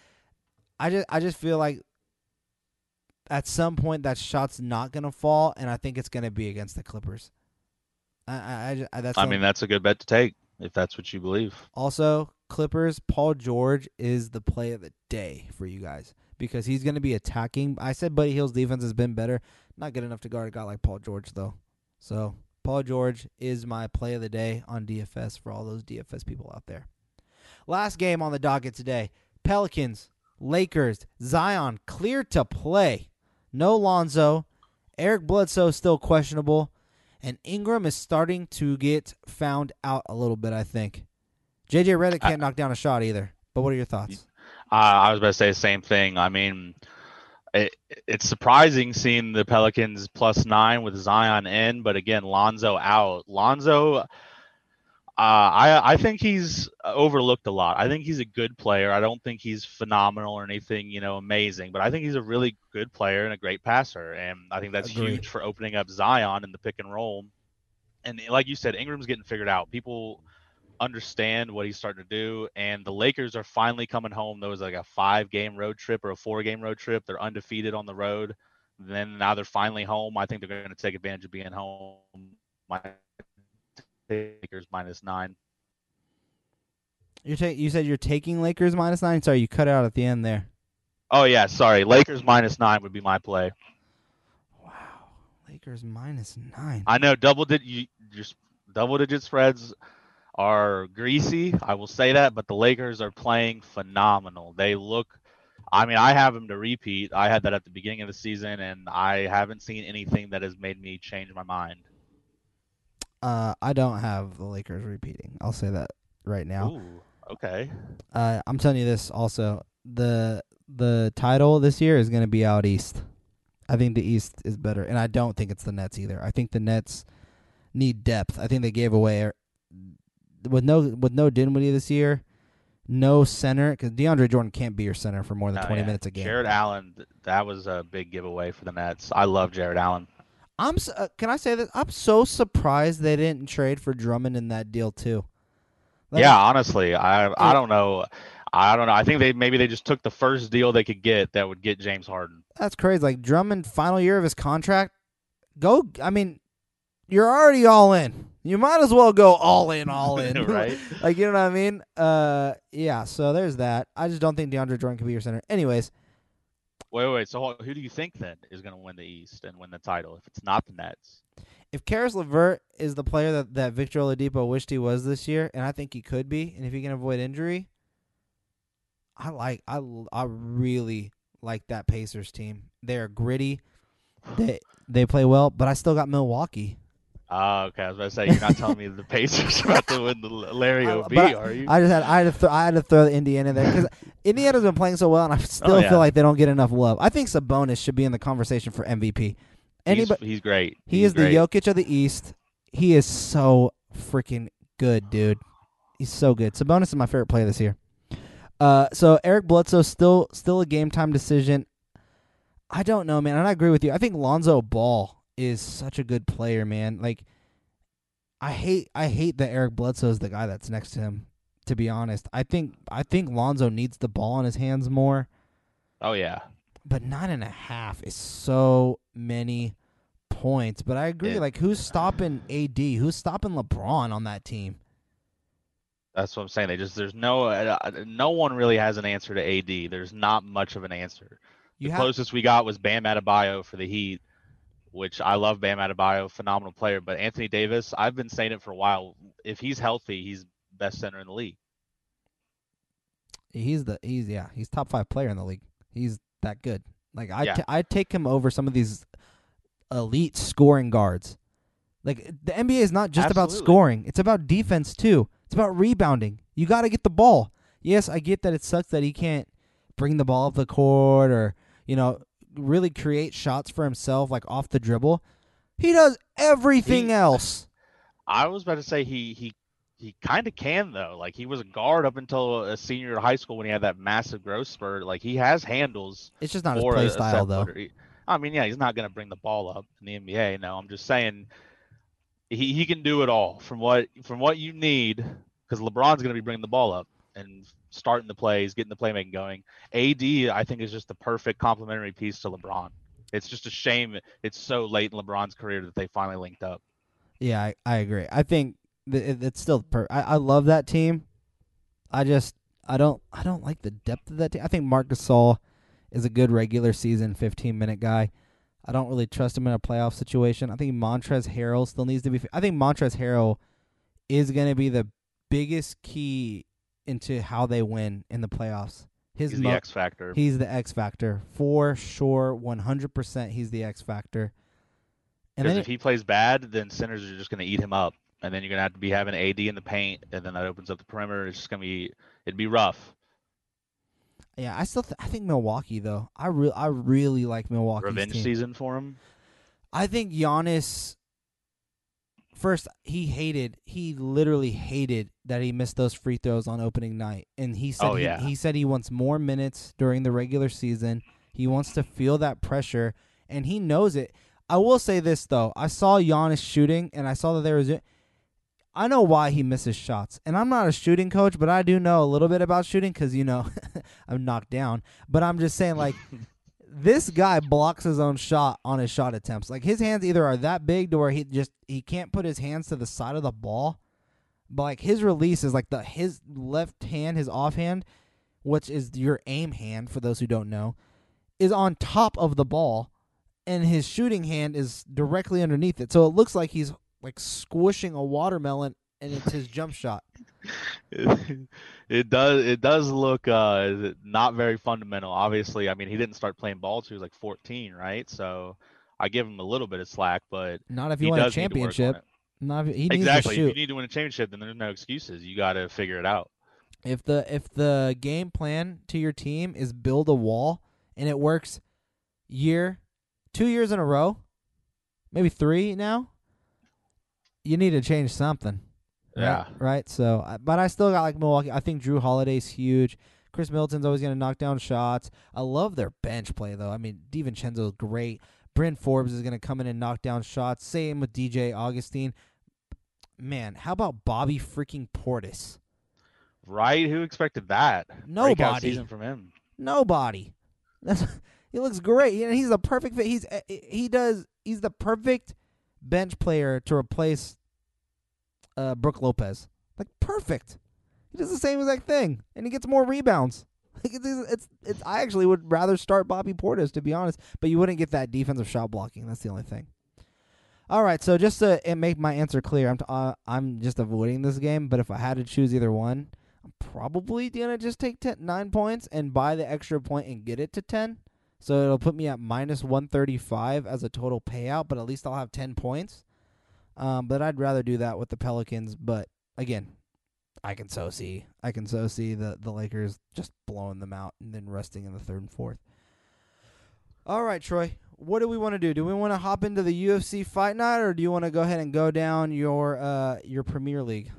[SPEAKER 3] I just feel like at some point that shot's not gonna fall, and I think it's gonna be against the Clippers. That's
[SPEAKER 4] a good bet to take if that's what you believe.
[SPEAKER 3] Also, Clippers, Paul George is the play of the day for you guys, because he's going to be attacking. I said Buddy Hield's defense has been better. Not good enough to guard a guy like Paul George, though. So, Paul George is my play of the day on DFS for all those DFS people out there. Last game on the docket today. Pelicans, Lakers, Zion cleared to play. No Lonzo. Eric Bledsoe still questionable. And Ingram is starting to get found out a little bit, I think. J.J. Redick can't knock down a shot either. But what are your thoughts?
[SPEAKER 4] I was about to say the same thing. I mean, it's surprising seeing the Pelicans +9 with Zion in, but again, Lonzo out. Lonzo, I think he's overlooked a lot. I think he's a good player. I don't think he's phenomenal or anything, amazing, but I think he's a really good player and a great passer. And I think that's
[SPEAKER 3] Agree.
[SPEAKER 4] huge for opening up Zion in the pick and roll. And like you said, Ingram's getting figured out. People understand what he's starting to do, and the Lakers are finally coming home. There was like a 5-game road trip or a 4-game road trip. They're undefeated on the road. Then now they're finally home. I think they're going to take advantage of being home. My Lakers -9.
[SPEAKER 3] You said you're taking Lakers -9. Sorry, you cut out at the end there.
[SPEAKER 4] Oh yeah, sorry. Lakers -9 would be my play.
[SPEAKER 3] Wow, Lakers -9.
[SPEAKER 4] I know just double digit spreads are greasy. I will say that, but the Lakers are playing phenomenal. They look. I mean, I have them to repeat. I had that at the beginning of the season, and I haven't seen anything that has made me change my mind.
[SPEAKER 3] I don't have the Lakers repeating. I'll say that right now.
[SPEAKER 4] Ooh, okay.
[SPEAKER 3] I'm telling you this also. The title this year is going to be out east. I think the East is better, and I don't think it's the Nets either. I think the Nets need depth. I think they gave away with no Dinwiddie this year, no center, because DeAndre Jordan can't be your center for more than 20 minutes a game.
[SPEAKER 4] Jared Allen, that was a big giveaway for the Nets. I love Jared Allen.
[SPEAKER 3] Can I say this? I'm so surprised they didn't trade for Drummond in that deal too.
[SPEAKER 4] Yeah, honestly, I don't know. I think they just took the first deal they could get that would get James Harden.
[SPEAKER 3] That's crazy. Like Drummond, final year of his contract. I mean, you're already all in. You might as well go all in.
[SPEAKER 4] Right?
[SPEAKER 3] Like, you know what I mean? Yeah, so there's that. I just don't think DeAndre Jordan can be your center. Anyways.
[SPEAKER 4] Wait. So who do you think then is going to win the East and win the title if it's not the Nets?
[SPEAKER 3] If Karis LeVert is the player that Victor Oladipo wished he was this year, and I think he could be, and if he can avoid injury, I really like that Pacers team. They are gritty. They play well, but I still got Milwaukee.
[SPEAKER 4] Oh, okay. I was about to say, you're not telling me the Pacers are about to win the Larry O.B., are you?
[SPEAKER 3] I had to throw the Indiana there because Indiana's been playing so well, and I still feel like they don't get enough love. I think Sabonis should be in the conversation for MVP.
[SPEAKER 4] He's great.
[SPEAKER 3] He is
[SPEAKER 4] great.
[SPEAKER 3] The Jokic of the East. He is so freaking good, dude. He's so good. Sabonis is my favorite player this year. So Eric Bledsoe still a game time decision. I don't know, man, and I agree with you. I think Lonzo Ball is such a good player, man. Like, I hate that Eric Bledsoe is the guy that's next to him. To be honest, I think Lonzo needs the ball in his hands more.
[SPEAKER 4] Oh yeah,
[SPEAKER 3] but 9.5 is so many points. But I agree.
[SPEAKER 4] Yeah.
[SPEAKER 3] Like, who's stopping AD? Who's stopping LeBron on that team?
[SPEAKER 4] That's what I'm saying. There's no one really has an answer to AD. There's not much of an answer. The closest we got was Bam Adebayo for the Heat, which I love Bam Adebayo, phenomenal player. But Anthony Davis, I've been saying it for a while. If he's healthy, he's best center in the league.
[SPEAKER 3] He's top 5 player in the league. He's that good. Like I'd take him over some of these elite scoring guards. Like the NBA is not just about scoring; it's about defense too. It's about rebounding. You got to get the ball. Yes, I get that it sucks that he can't bring the ball up the court or really create shots for himself, like off the dribble. He does everything else.
[SPEAKER 4] I was about to say he kind of can though. Like he was a guard up until a senior in high school when he had that massive growth spurt. Like he has handles.
[SPEAKER 3] It's just not his play style though.
[SPEAKER 4] I mean, yeah, he's not going to bring the ball up in the NBA. No, I'm just saying he can do it all from what you need, because LeBron's going to be bringing the ball up and starting the plays, getting the playmaking going. AD, I think, is just the perfect complementary piece to LeBron. It's just a shame it's so late in LeBron's career that they finally linked up.
[SPEAKER 3] Yeah, I agree. I think it's still I love that team. I don't like the depth of that team. I think Marc Gasol is a good regular season 15-minute guy. I don't really trust him in a playoff situation. I think Montrezl Harrell still needs to be. I think Montrezl Harrell is going to be the biggest key into how they win in the playoffs.
[SPEAKER 4] He's the X factor.
[SPEAKER 3] He's the X factor for sure. 100%. He's the X factor. And
[SPEAKER 4] because if he plays bad, then centers are just going to eat him up, and then you're going to have to be having AD in the paint, and then that opens up the perimeter. It's just going to be it'd be rough.
[SPEAKER 3] Yeah, I think Milwaukee though. I really like Milwaukee's
[SPEAKER 4] Revenge
[SPEAKER 3] team.
[SPEAKER 4] season for him.
[SPEAKER 3] I think Giannis First, he literally hated that he missed those free throws on opening night. And he said he said he wants more minutes during the regular season. He wants to feel that pressure, and he knows it. I will say this, though. I saw Giannis shooting, and I saw that there was – I know why he misses shots. And I'm not a shooting coach, but I do know a little bit about shooting because, I'm knocked down. But I'm just saying, like, this guy blocks his own shot on his shot attempts. Like, his hands either are that big to where he can't put his hands to the side of the ball. But, like, his release is like his left hand, his offhand, which is your aim hand for those who don't know, is on top of the ball, and his shooting hand is directly underneath it. So it looks like he's like squishing a watermelon, and it's his jump shot.
[SPEAKER 4] It does look not very fundamental. Obviously, I mean, he didn't start playing ball till he was like 14, right? So I give him a little bit of slack, but
[SPEAKER 3] not if you win a championship. Not if, he needs
[SPEAKER 4] exactly.
[SPEAKER 3] to shoot.
[SPEAKER 4] If you need to win a championship, then there's no excuses. You got to figure it out.
[SPEAKER 3] If the game plan to your team is build a wall and it works 2 years in a row, maybe 3 now, you need to change something.
[SPEAKER 4] Yeah.
[SPEAKER 3] Right? So, but I still got like Milwaukee. I think Drew Holiday's huge. Chris Middleton's always going to knock down shots. I love their bench play, though. I mean, DiVincenzo's great. Bryn Forbes is going to come in and knock down shots. Same with DJ Augustine. Man, how about Bobby freaking Portis?
[SPEAKER 4] Right? Who expected that?
[SPEAKER 3] Nobody.
[SPEAKER 4] Breakout season from him.
[SPEAKER 3] Nobody. He looks great. He's the perfect fit. He's the perfect bench player to replace Brook Lopez. Like, perfect. He does the same exact thing, and he gets more rebounds. Like, it's. I actually would rather start Bobby Portis, to be honest, but you wouldn't get that defensive shot blocking. That's the only thing. All right, so just to make my answer clear, I'm just avoiding this game, but if I had to choose either one, I'm probably going to just take 9 points and buy the extra point and get it to 10. So it'll put me at minus 135 as a total payout, but at least I'll have 10 points. But I'd rather do that with the Pelicans. But again, I can so see the Lakers just blowing them out and then resting in the third and fourth. All right, Troy, what do we want to do? Do we want to hop into the UFC fight night, or do you want to go ahead and go down your Premier League?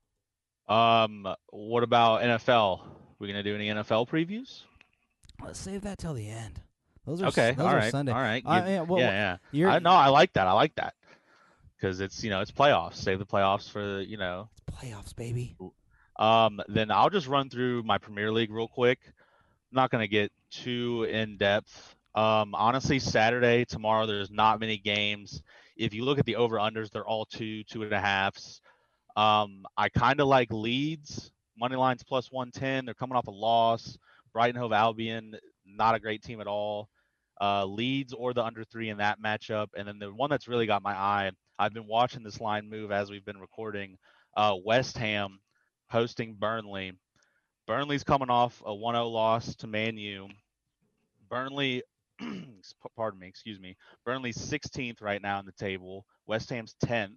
[SPEAKER 4] What about NFL? We gonna do any NFL previews?
[SPEAKER 3] Let's save that till the end. Those are
[SPEAKER 4] okay.
[SPEAKER 3] Those
[SPEAKER 4] all
[SPEAKER 3] are
[SPEAKER 4] right.
[SPEAKER 3] Sunday.
[SPEAKER 4] All right.
[SPEAKER 3] Yeah.
[SPEAKER 4] I like that. I like that because it's it's playoffs. Save the playoffs for
[SPEAKER 3] It's playoffs, baby.
[SPEAKER 4] Then I'll just run through my Premier League real quick. I'm not gonna get too in depth. Honestly, Saturday, tomorrow, there's not many games. If you look at the over-unders, they're all 2.5s. I kind of like Leeds. Money line's plus 110. They're coming off a loss. Brighton Hove Albion, not a great team at all. Leeds or the under 3 in that matchup. And then the one that's really got my eye, I've been watching this line move as we've been recording. West Ham hosting Burnley. Burnley's coming off a 1-0 loss to Man U. Burnley, Burnley's 16th right now in the table. West Ham's 10th.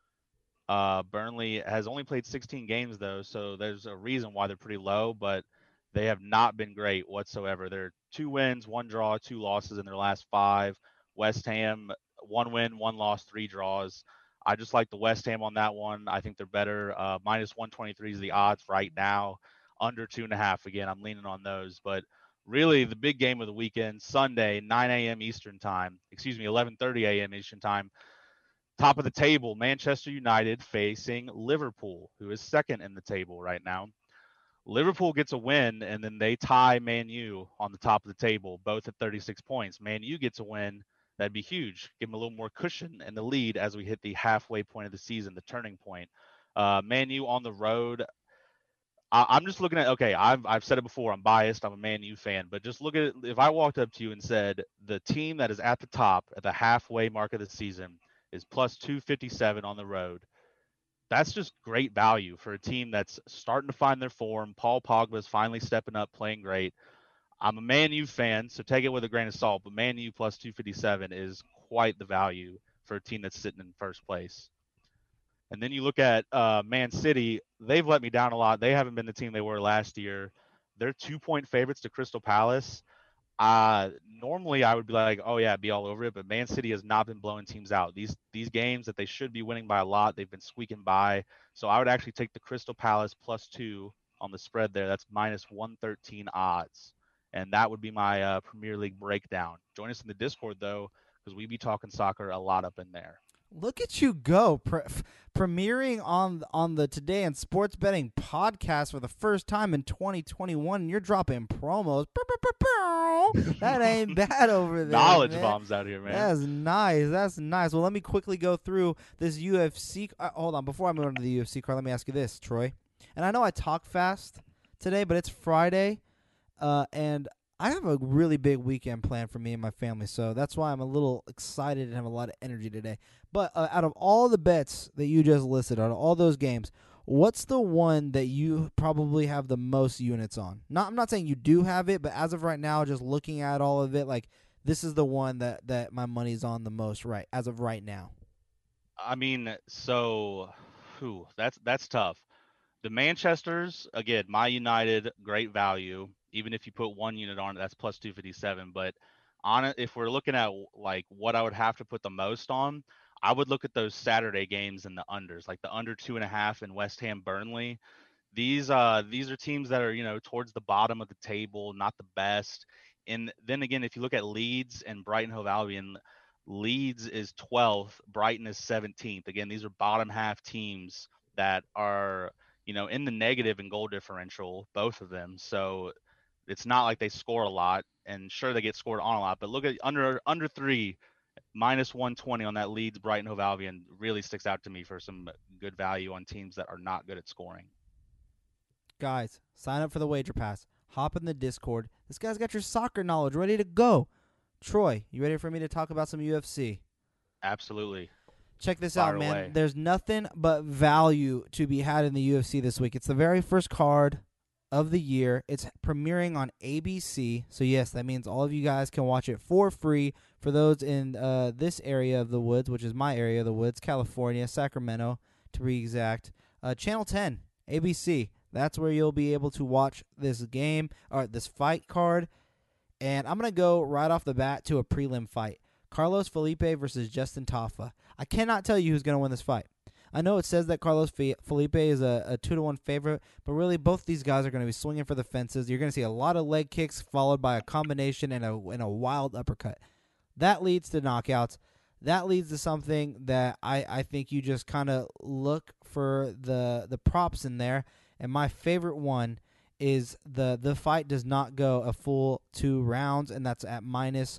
[SPEAKER 4] Burnley has only played 16 games, though, so there's a reason why they're pretty low, but they have not been great whatsoever. They're 2 wins, 1 draw, 2 losses in their last 5. West Ham, 1 win, 1 loss, 3 draws. I just like the West Ham on that one. I think they're better. Minus 123 is the odds right now. Under 2.5. Again, I'm leaning on those, but really, the big game of the weekend, Sunday, 9 a.m. Eastern time. 11:30 a.m. Eastern time. Top of the table, Manchester United facing Liverpool, who is second in the table right now. Liverpool gets a win, and then they tie Man U on the top of the table, both at 36 points. Man U gets a win. That'd be huge. Give them a little more cushion in the lead as we hit the halfway point of the season, the turning point. Man U on the road. I'm just looking at, okay, I've said it before, I'm biased, I'm a Man U fan, but just look at it. If I walked up to you and said the team that is at the top at the halfway mark of the season is plus 257 on the road, that's just great value for a team that's starting to find their form. Paul Pogba's finally stepping up, playing great. I'm a Man U fan, so take it with a grain of salt, but Man U plus 257 is quite the value for a team that's sitting in first place. And then you look at Man City, they've let me down a lot. They haven't been the team they were last year. They're 2-point favorites to Crystal Palace. Normally I would be like, oh yeah, be all over it, but Man City has not been blowing teams out. These games that they should be winning by a lot, they've been squeaking by. So I would actually take the Crystal Palace +2 on the spread there. That's -113 odds, and that would be my Premier League breakdown. Join us in the Discord though, because we be talking soccer a lot up in there.
[SPEAKER 3] Look at you go, premiering on the Today in Sports Betting podcast for the first time in 2021. And you're dropping promos. That ain't bad over there.
[SPEAKER 4] Knowledge
[SPEAKER 3] man.
[SPEAKER 4] bombs out here, man.
[SPEAKER 3] That's nice. That's nice. Well, let me quickly go through this UFC. Hold on. Before I move on to the UFC card, let me ask you this, Troy. And I know I talk fast today, but it's Friday, and I have a really big weekend planned for me and my family, so that's why I'm a little excited and have a lot of energy today. But out of all the bets that you just listed, out of all those games, what's the one that you probably have the most units on? I'm not saying you do have it, but as of right now, just looking at all of it, like this is the one that my money's on the most right as of right now.
[SPEAKER 4] I mean, so, that's tough. The Manchesters, again, my United, great value. Even if you put 1 unit on it, that's +257. But on it, if we're looking at like what I would have to put the most on, I would look at those Saturday games and the unders, like the under 2.5 in West Ham Burnley. These are teams that are towards the bottom of the table, not the best. And then again, if you look at Leeds and Brighton Hove Albion, Leeds is 12th, Brighton is 17th. Again, these are bottom half teams that are in the negative in goal differential, both of them. So it's not like they score a lot, and sure they get scored on a lot, but look at under 3, -120 on that Leeds Brighton Hove Albion really sticks out to me for some good value on teams that are not good at scoring.
[SPEAKER 3] Guys, sign up for the Wager Pass. Hop in the Discord. This guy's got your soccer knowledge ready to go. Troy, you ready for me to talk about some UFC?
[SPEAKER 4] Absolutely.
[SPEAKER 3] Check this
[SPEAKER 4] Fire
[SPEAKER 3] out, man.
[SPEAKER 4] away.
[SPEAKER 3] There's nothing but value to be had in the UFC this week. It's the very first card of the year. It's premiering on ABC. So, yes, that means all of you guys can watch it for free. For those in this area of the woods, which is my area of the woods, California, Sacramento, to be exact. Channel 10, ABC. That's where you'll be able to watch this game, or this fight card. And I'm going to go right off the bat to a prelim fight. Carlos Felipe versus Justin Tafa. I cannot tell you who's going to win this fight. I know it says that Carlos Felipe is a 2-1 favorite, but really both these guys are going to be swinging for the fences. You're going to see a lot of leg kicks followed by a combination and a wild uppercut. That leads to knockouts. That leads to something that I think you just kind of look for the props in there. And my favorite one is the fight does not go a full 2 rounds, and that's at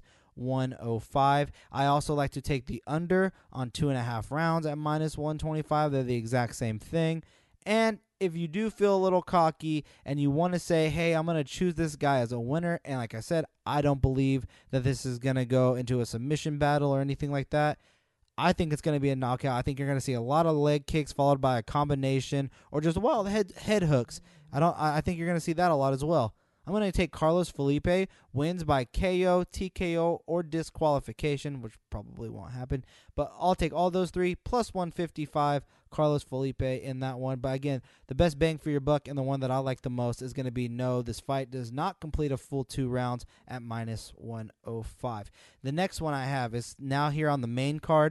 [SPEAKER 3] -105. I also like to take the under on 2.5 rounds at -125. They're the exact same thing. And if you do feel a little cocky and you want to say, hey, I'm going to choose this guy as a winner, and like I said, I don't believe that this is going to go into a submission battle or anything like that. I think it's going to be a knockout. I think you're going to see a lot of leg kicks followed by a combination or just wild head hooks. I think you're going to see that a lot as well. I'm going to take Carlos Felipe, wins by KO, TKO, or disqualification, which probably won't happen. But I'll take all those three, plus 155, Carlos Felipe in that one. But again, the best bang for your buck and the one that I like the most is going to be no, this fight does not complete a full 2 rounds at -105. The next one I have is now here on the main card.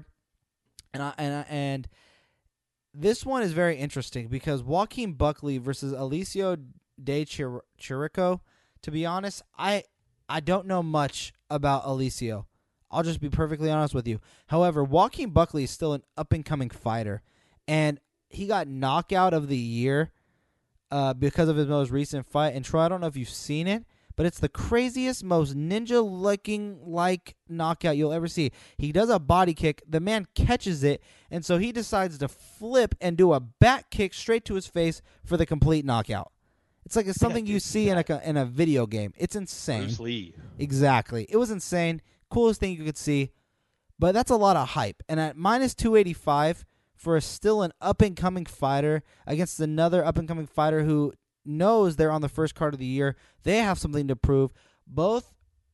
[SPEAKER 3] And this one is very interesting because Joaquin Buckley versus Alicio De Chirico. To be honest, I don't know much about Alicio. I'll just be perfectly honest with you. However, Joaquin Buckley is still an up-and-coming fighter, and he got knockout of the year because of his most recent fight. And Troy, I don't know if you've seen it, but it's the craziest, most ninja-looking knockout you'll ever see. He does a body kick. The man catches it, and so he decides to flip and do a back kick straight to his face for the complete knockout. It's like it's something you see in a video game. It's insane.
[SPEAKER 4] Bruce Lee.
[SPEAKER 3] Exactly. It was insane. Coolest thing you could see. But that's a lot of hype. And at -285 for still an up-and-coming fighter against another up-and-coming fighter who knows they're on the first card of the year. They have something to prove. Both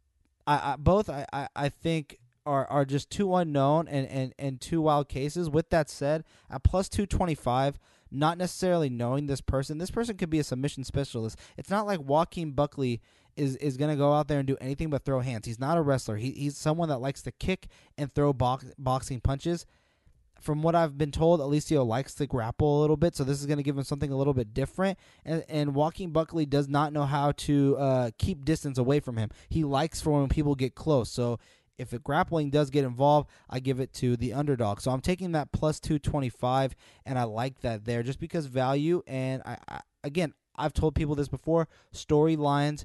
[SPEAKER 3] I think are just too unknown and too wild cases. With that said, at +225, not necessarily knowing this person could be a submission specialist. It's not like Joaquin Buckley is going to go out there and do anything but throw hands. He's not a wrestler. He's someone that likes to kick and throw boxing punches. From what I've been told, Alicio likes to grapple a little bit, so this is going to give him something a little bit different. And Joaquin Buckley does not know how to keep distance away from him. He likes for when people get close. So if the grappling does get involved, I give it to the underdog. So I'm taking that plus 225, and I like that there just because value. And again, I've told people this before, storylines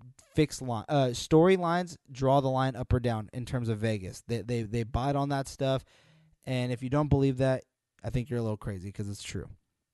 [SPEAKER 3] draw the line up or down in terms of Vegas. They bite on that stuff. And if you don't believe that, I think you're a little crazy because it's true.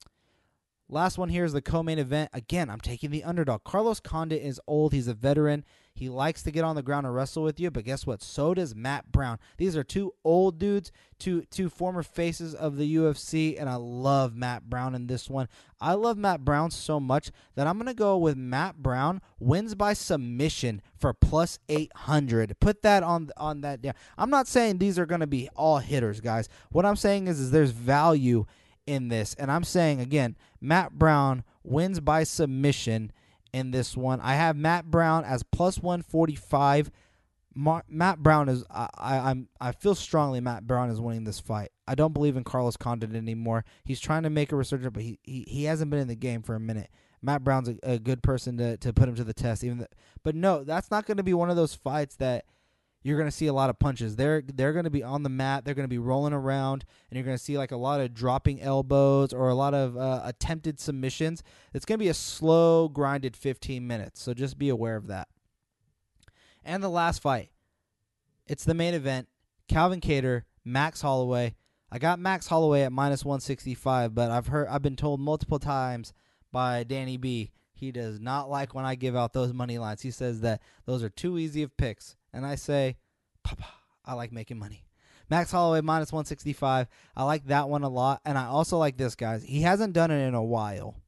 [SPEAKER 3] Last one here is the co-main event. Again, I'm taking the underdog. Carlos Condit is old. He's a veteran. He likes to get on the ground and wrestle with you, but guess what? So does Matt Brown. These are two old dudes, two former faces of the UFC, and I love Matt Brown in this one. I love Matt Brown so much that I'm going to go with Matt Brown wins by submission for plus 800. Put that on that. Yeah. I'm not saying these are going to be all hitters, guys. What I'm saying is there's value in this, and I'm saying, again, Matt Brown wins by submission in this one. I have Matt Brown as plus 145. Matt Brown is I feel strongly Matt Brown is winning this fight. I don't believe in Carlos Condit anymore. He's trying to make a resurgence, but he hasn't been in the game for a minute. Matt Brown's a good person to put him to the test. But no, that's not going to be one of those fights that you're going to see a lot of punches. They're going to be on the mat. They're going to be rolling around, and you're going to see like a lot of dropping elbows or a lot of attempted submissions. It's going to be a slow, grinded 15 minutes, so just be aware of that. And the last fight, it's the main event, Calvin Kattar, Max Holloway. I got Max Holloway at minus 165, but I've been told multiple times by Danny B, he does not like when I give out those money lines. He says that those are too easy of picks. And I say, Papa, I like making money. Max Holloway minus 165. I like that one a lot. And I also like this, guys. He hasn't done it in a while,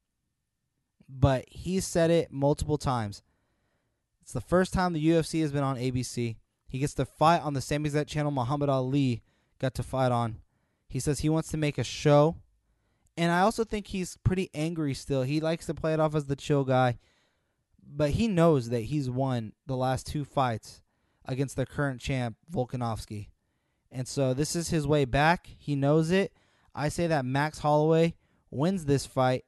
[SPEAKER 3] but he said it multiple times. It's the first time the UFC has been on ABC. He gets to fight on the same exact channel Muhammad Ali got to fight on. He says he wants to make a show. And I also think he's pretty angry still. He likes to play it off as the chill guy. But he knows that he's won the last two fights against the current champ, Volkanovski. And so this is his way back. He knows it. I say that Max Holloway wins this fight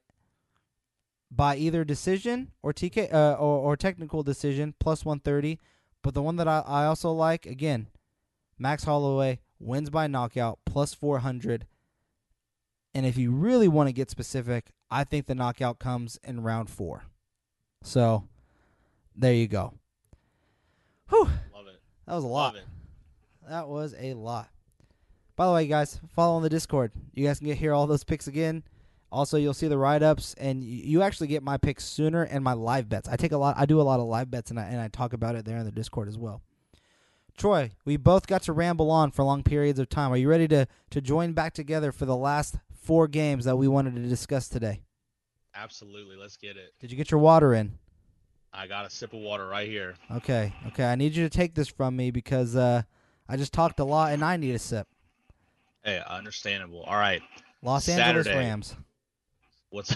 [SPEAKER 3] by either decision or TK or technical decision, plus 130. But the one that I also like, again, Max Holloway wins by knockout, plus 400. And if you really want to get specific, I think the knockout comes in round 4. So there you go. Whew.
[SPEAKER 4] Love it.
[SPEAKER 3] That was a lot.
[SPEAKER 4] Love it.
[SPEAKER 3] That was a lot. By the way, guys, follow on the Discord. You guys can hear all those picks again. Also, you'll see the write-ups, and you actually get my picks sooner and my live bets. I do a lot of live bets, and I talk about it there in the Discord as well. Troy, we both got to ramble on for long periods of time. Are you ready to join back together for the last 4 games that we wanted to discuss today?
[SPEAKER 4] Absolutely. Let's get it.
[SPEAKER 3] Did you get your water in?
[SPEAKER 4] I got a sip of water right here.
[SPEAKER 3] Okay. I need you to take this from me because I just talked a lot and I need a sip.
[SPEAKER 4] Hey, understandable. All right.
[SPEAKER 3] Los
[SPEAKER 4] Saturday.
[SPEAKER 3] Angeles Rams.
[SPEAKER 4] What's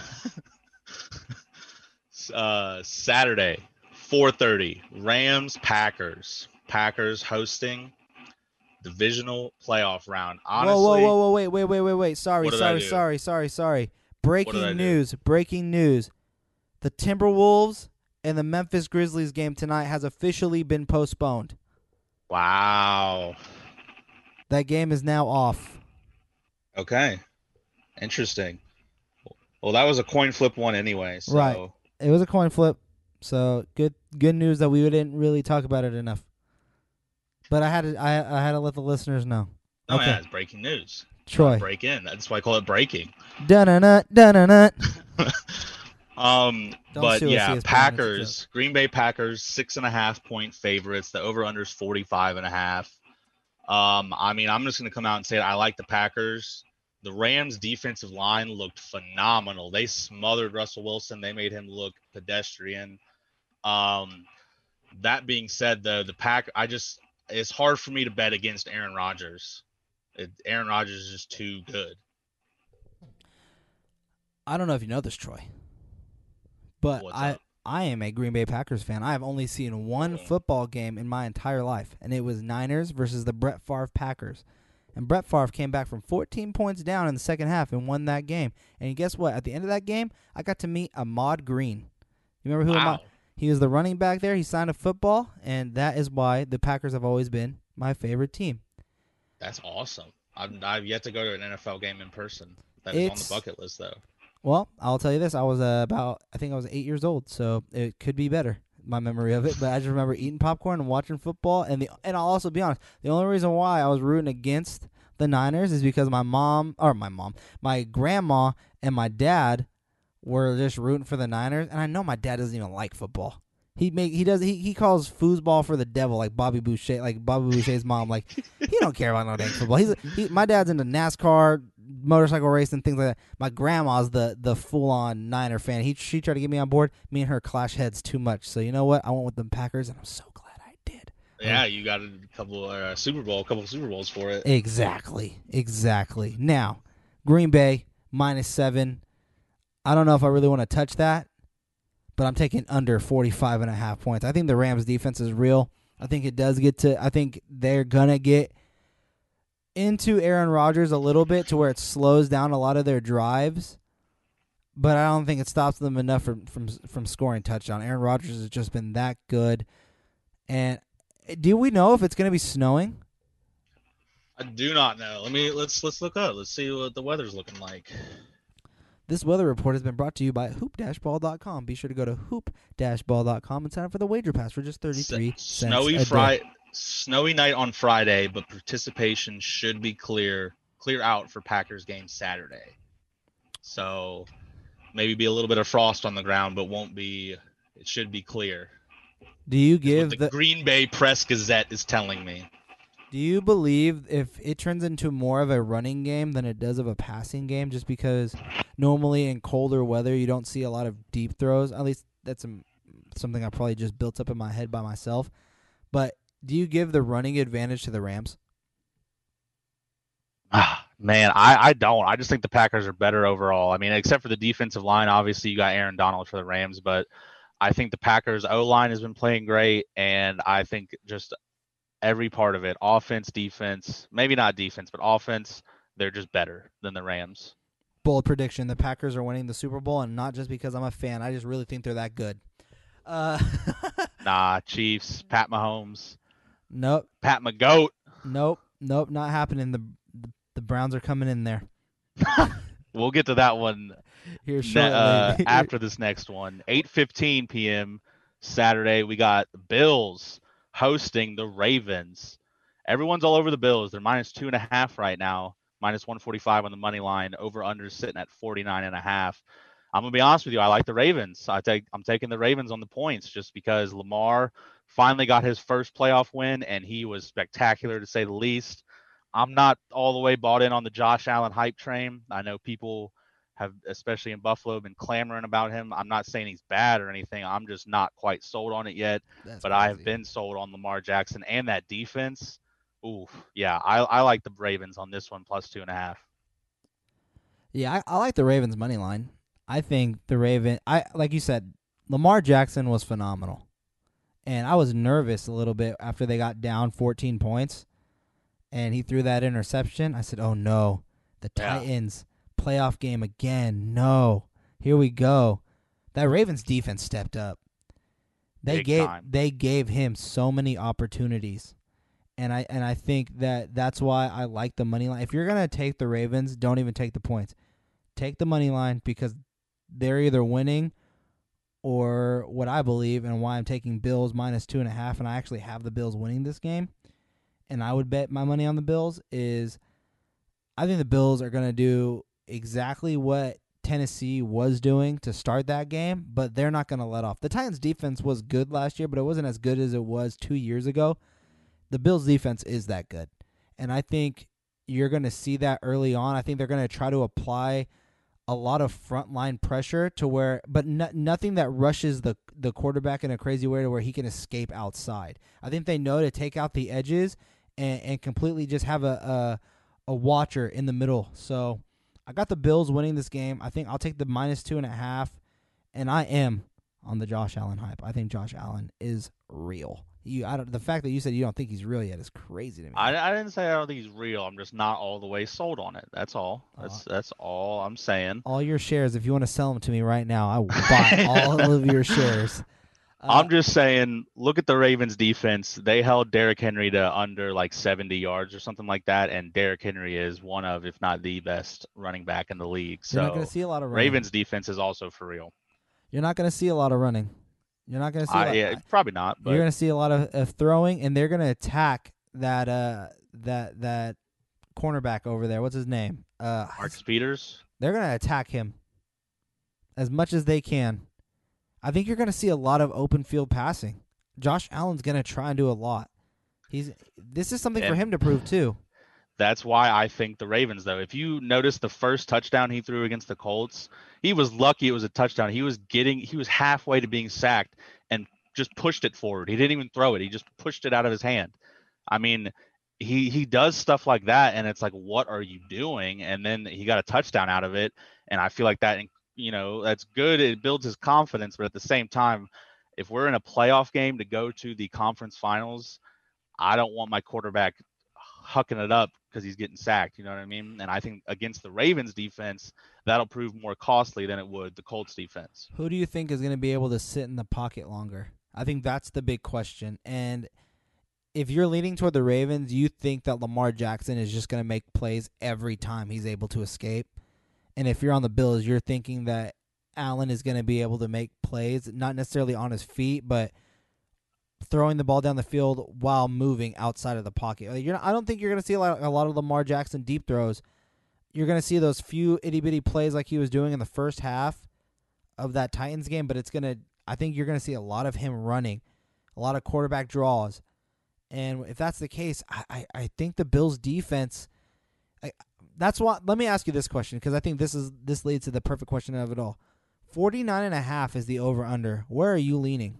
[SPEAKER 4] Saturday, 4:30, Rams, Packers. Packers hosting divisional playoff round. Honestly,
[SPEAKER 3] Whoa, wait. Sorry. Breaking news. The Timberwolves and the Memphis Grizzlies game tonight has officially been postponed.
[SPEAKER 4] Wow.
[SPEAKER 3] That game is now off.
[SPEAKER 4] Okay. Interesting. Well, that was a coin flip one anyway. So.
[SPEAKER 3] Right. It was a coin flip. So good news that we didn't really talk about it enough. But I had to let the listeners know.
[SPEAKER 4] No,
[SPEAKER 3] okay.
[SPEAKER 4] man, it's breaking news.
[SPEAKER 3] Troy.
[SPEAKER 4] Break in. That's why I call it breaking.
[SPEAKER 3] Dun-dun-nut.
[SPEAKER 4] But yeah, Packers, Green Bay Packers, 6.5-point favorites. The over/under is 45.5. I mean, I'm just gonna come out and say it. I like the Packers. The Rams' defensive line looked phenomenal. They smothered Russell Wilson. They made him look pedestrian. That being said, though, it's hard for me to bet against Aaron Rodgers. Aaron Rodgers is just too good.
[SPEAKER 3] I don't know if you know this, Troy, but I am a Green Bay Packers fan. I have only seen one football game in my entire life, and it was Niners versus the Brett Favre Packers. And Brett Favre came back from 14 points down in the second half and won that game. And guess what? At the end of that game, I got to meet Ahmad Green. You remember who Ahmad? He was the running back there. He signed a football, and that is why the Packers have always been my favorite team.
[SPEAKER 4] That's awesome. I've yet to go to an NFL game in person. That is on the bucket list, though.
[SPEAKER 3] Well, I'll tell you this. I was I think I was 8 years old, so it could be better, my memory of it. But I just remember eating popcorn and watching football. And I'll also be honest, the only reason why I was rooting against the Niners is because my grandma and my dad were just rooting for the Niners. And I know my dad doesn't even like football. He calls foosball for the devil, like Bobby Boucher, like Bobby Boucher's mom. Like, he don't care about no dang football. My dad's into NASCAR, motorcycle racing, things like that. My grandma's the full on Niner fan. She tried to get me on board. Me and her clash heads too much. So you know what? I went with the Packers, and I'm so glad I did.
[SPEAKER 4] Yeah, you got a couple Super Bowls for it.
[SPEAKER 3] Exactly. Now, Green Bay -7. I don't know if I really want to touch that, but I'm taking under 45.5 points. I think the Rams defense is real. I think it does I think they're going to get into Aaron Rodgers a little bit to where it slows down a lot of their drives, but I don't think it stops them enough from scoring touchdown. Aaron Rodgers has just been that good. And do we know if it's going to be snowing?
[SPEAKER 4] I do not know. Let's look up. Let's see what the weather's looking like.
[SPEAKER 3] This weather report has been brought to you by hoop-ball.com. Be sure to go to hoop-ball.com and sign up for the wager pass for just 33 cents a day.
[SPEAKER 4] Snowy night on Friday, but participation should be clear out for Packers game Saturday. So maybe be a little bit of frost on the ground, but it should be clear.
[SPEAKER 3] Do you give
[SPEAKER 4] the Green Bay Press Gazette is telling me?
[SPEAKER 3] Do you believe if it turns into more of a running game than it does of a passing game, just because normally in colder weather you don't see a lot of deep throws? At least that's something I probably just built up in my head by myself. But do you give the running advantage to the Rams?
[SPEAKER 4] Man, I don't. I just think the Packers are better overall. I mean, except for the defensive line, obviously you got Aaron Donald for the Rams, but I think the Packers O-line has been playing great, and I think just every part of it, offense, defense, maybe not defense, but offense, they're just better than the Rams.
[SPEAKER 3] Bold prediction, the Packers are winning the Super Bowl, and not just because I'm a fan. I just really think they're that good.
[SPEAKER 4] Nah, Chiefs, Pat Mahomes.
[SPEAKER 3] Nope.
[SPEAKER 4] Pat McGoat.
[SPEAKER 3] Nope, not happening. The Browns are coming in there.
[SPEAKER 4] We'll get to that one
[SPEAKER 3] here shortly.
[SPEAKER 4] After this next one. 8:15 p.m. Saturday, we got the Bills hosting the Ravens. Everyone's all over the Bills. They're -2.5 right now, -145 on the money line. Over/under sitting at 49.5. I'm gonna be honest with you. I like the Ravens. I'm taking the Ravens on the points just because Lamar finally got his first playoff win, and he was spectacular to say the least. I'm not all the way bought in on the Josh Allen hype train. I know people have, especially in Buffalo, been clamoring about him. I'm not saying he's bad or anything. I'm just not quite sold on it yet. But crazy. I have been sold on Lamar Jackson and that defense. Ooh, yeah, I like the Ravens on this one, +2.5.
[SPEAKER 3] Yeah, I like the Ravens money line. I think like you said, Lamar Jackson was phenomenal. And I was nervous a little bit after they got down 14 points and he threw that interception. I said, oh no, the Titans playoff game again. No, here we go. That Ravens defense stepped up. They gave him so many opportunities. And I think that's why I like the money line. If you're going to take the Ravens, don't even take the points. Take the money line because they're either winning or what I believe and why I'm taking Bills -2.5, and I actually have the Bills winning this game. And I would bet my money on the Bills is I think the Bills are going to do exactly what Tennessee was doing to start that game, but they're not going to let off. The Titans' defense was good last year, but it wasn't as good as it was 2 years ago. The Bills' defense is that good, and I think you're going to see that early on. I think they're going to try to apply a lot of frontline pressure to where, but nothing that rushes the quarterback in a crazy way to where he can escape outside. I think they know to take out the edges and completely just have a watcher in the middle. So I got the Bills winning this game. I think I'll take the -2.5, and I am on the Josh Allen hype. I think Josh Allen is real. The fact that you said you don't think he's real yet is crazy to me.
[SPEAKER 4] I didn't say I don't think he's real. I'm just not all the way sold on it. That's all. That's all I'm saying.
[SPEAKER 3] All your shares, if you want to sell them to me right now, I will buy all of your shares.
[SPEAKER 4] I'm just saying, look at the Ravens defense. They held Derrick Henry to under like 70 yards or something like that, and Derrick Henry is one of, if not the best running back in the league. So
[SPEAKER 3] you're not going to see a lot of running.
[SPEAKER 4] Ravens defense is also for real.
[SPEAKER 3] You're not going to see a lot of running. You're not going to see.
[SPEAKER 4] Yeah, probably not. But
[SPEAKER 3] you're going to see a lot of throwing, and they're going to attack that cornerback over there. What's his name?
[SPEAKER 4] Marcus Peters.
[SPEAKER 3] They're going to attack him as much as they can. I think you're going to see a lot of open field passing. Josh Allen's going to try and do a lot. This is something for him to prove too.
[SPEAKER 4] That's why I think the Ravens, though, if you notice the first touchdown he threw against the Colts, he was lucky it was a touchdown. He was halfway to being sacked and just pushed it forward. He didn't even throw it. He just pushed it out of his hand. I mean, he does stuff like that, and it's like, what are you doing? And then he got a touchdown out of it, and I feel like that, that's good. It builds his confidence, but at the same time, if we're in a playoff game to go to the conference finals, I don't want my quarterback hucking it up because he's getting sacked. You know what I mean? And I think against the Ravens defense, that'll prove more costly than it would the Colts defense.
[SPEAKER 3] Who do you think is going to be able to sit in the pocket longer? I think that's the big question. And if you're leaning toward the Ravens, you think that Lamar Jackson is just going to make plays every time he's able to escape. And if you're on the Bills, you're thinking that Allen is going to be able to make plays, not necessarily on his feet, but throwing the ball down the field while moving outside of the pocket. I don't think you're going to see a lot of Lamar Jackson deep throws. You're going to see those few itty-bitty plays like he was doing in the first half of that Titans game, but I think you're going to see a lot of him running, a lot of quarterback draws. And if that's the case, I think the Bills' defense that's why. Let me ask you this question, because I think this leads to the perfect question of it all. 49.5 is the over/under. Where are you leaning?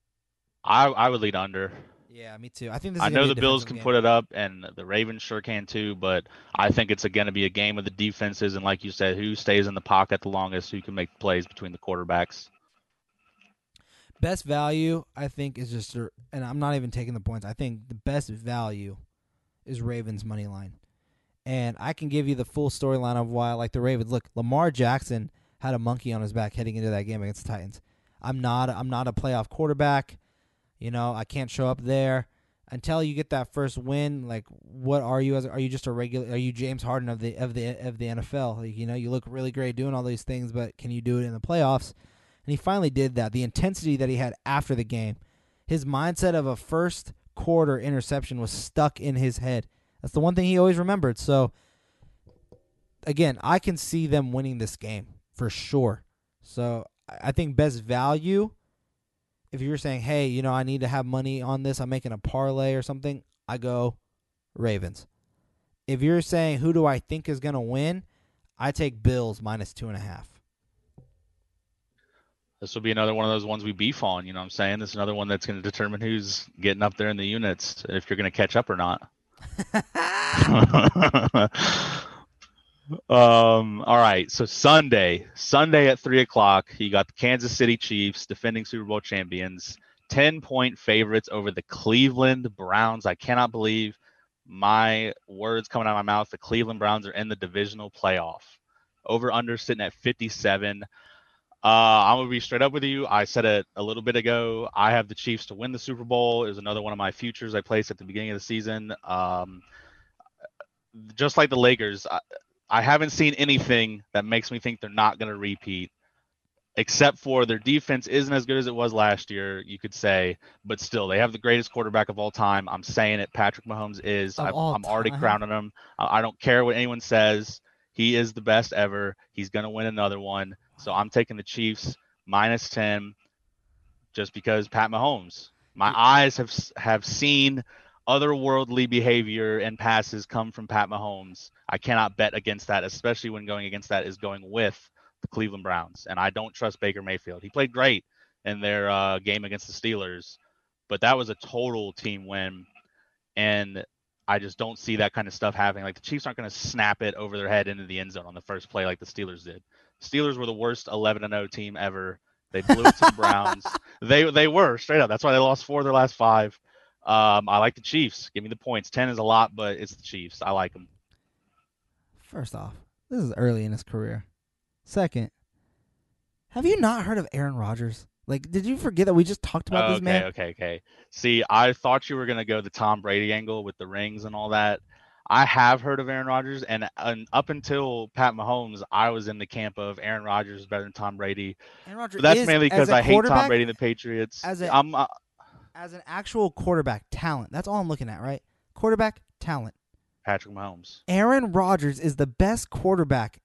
[SPEAKER 4] I would lean under.
[SPEAKER 3] Yeah, me too. I think
[SPEAKER 4] I know the Bills can put it up, and the Ravens sure can too. But I think it's going to be a game of the defenses, and like you said, who stays in the pocket the longest, who can make plays between the quarterbacks.
[SPEAKER 3] Best value, I think, is just, and I'm not even taking the points. I think the best value is Ravens money line. And I can give you the full storyline of why I like the Ravens. Look, Lamar Jackson had a monkey on his back heading into that game against the Titans. I'm not a playoff quarterback. I can't show up there until you get that first win. Like, what are you? Are you just a regular? Are you James Harden of the NFL? Like, you look really great doing all these things, but can you do it in the playoffs? And he finally did that. The intensity that he had after the game, his mindset of a first quarter interception was stuck in his head. That's the one thing he always remembered. So, again, I can see them winning this game for sure. So, I think best value, if you're saying, hey, I need to have money on this, I'm making a parlay or something, I go Ravens. If you're saying, who do I think is going to win, I take Bills minus 2.5.
[SPEAKER 4] This will be another one of those ones we beef on, you know what I'm saying? This is another one that's going to determine who's getting up there in the units, if you're going to catch up or not. All right, so Sunday at 3:00, you got the Kansas City Chiefs, defending Super Bowl champions, 10-point favorites over the Cleveland Browns. I cannot believe my words coming out of my mouth. The Cleveland Browns are in the divisional playoff. Over under sitting at 57. I'm going to be straight up with you. I said it a little bit ago. I have the Chiefs to win the Super Bowl. It was another one of my futures I placed at the beginning of the season. Just like the Lakers, I haven't seen anything that makes me think they're not going to repeat, except for their defense isn't as good as it was last year, you could say. But still, they have the greatest quarterback of all time. I'm saying it. Patrick Mahomes is. I'm already crowning him. I don't care what anyone says. He is the best ever. He's going to win another one. So I'm taking the Chiefs minus 10 just because Pat Mahomes. My eyes have seen otherworldly behavior and passes come from Pat Mahomes. I cannot bet against that, especially when going against that is going with the Cleveland Browns. And I don't trust Baker Mayfield. He played great in their game against the Steelers, but that was a total team win. And I just don't see that kind of stuff happening. Like, the Chiefs aren't going to snap it over their head into the end zone on the first play like the Steelers did. Steelers were the worst 11-0 team ever They blew it to the Browns. They were straight up. That's why they lost 4 of their last 5. I like the Chiefs. Give me the points. 10 is a lot, but it's the Chiefs. I like them.
[SPEAKER 3] First off, this is early in his career. Second, have you not heard of Aaron Rodgers? Like, did you forget that we just talked about this man?
[SPEAKER 4] Okay. See, I thought you were going to go the Tom Brady angle with the rings and all that. I have heard of Aaron Rodgers, and up until Pat Mahomes, I was in the camp of Aaron Rodgers is better than Tom Brady.
[SPEAKER 3] Aaron Rodgers
[SPEAKER 4] But that's
[SPEAKER 3] is,
[SPEAKER 4] mainly because
[SPEAKER 3] as a
[SPEAKER 4] I hate Tom
[SPEAKER 3] quarterback,
[SPEAKER 4] Brady and the Patriots.
[SPEAKER 3] as a-
[SPEAKER 4] I'm
[SPEAKER 3] As an actual quarterback talent, that's all I'm looking at, right? Quarterback talent.
[SPEAKER 4] Patrick Mahomes.
[SPEAKER 3] Aaron Rodgers is the best quarterback.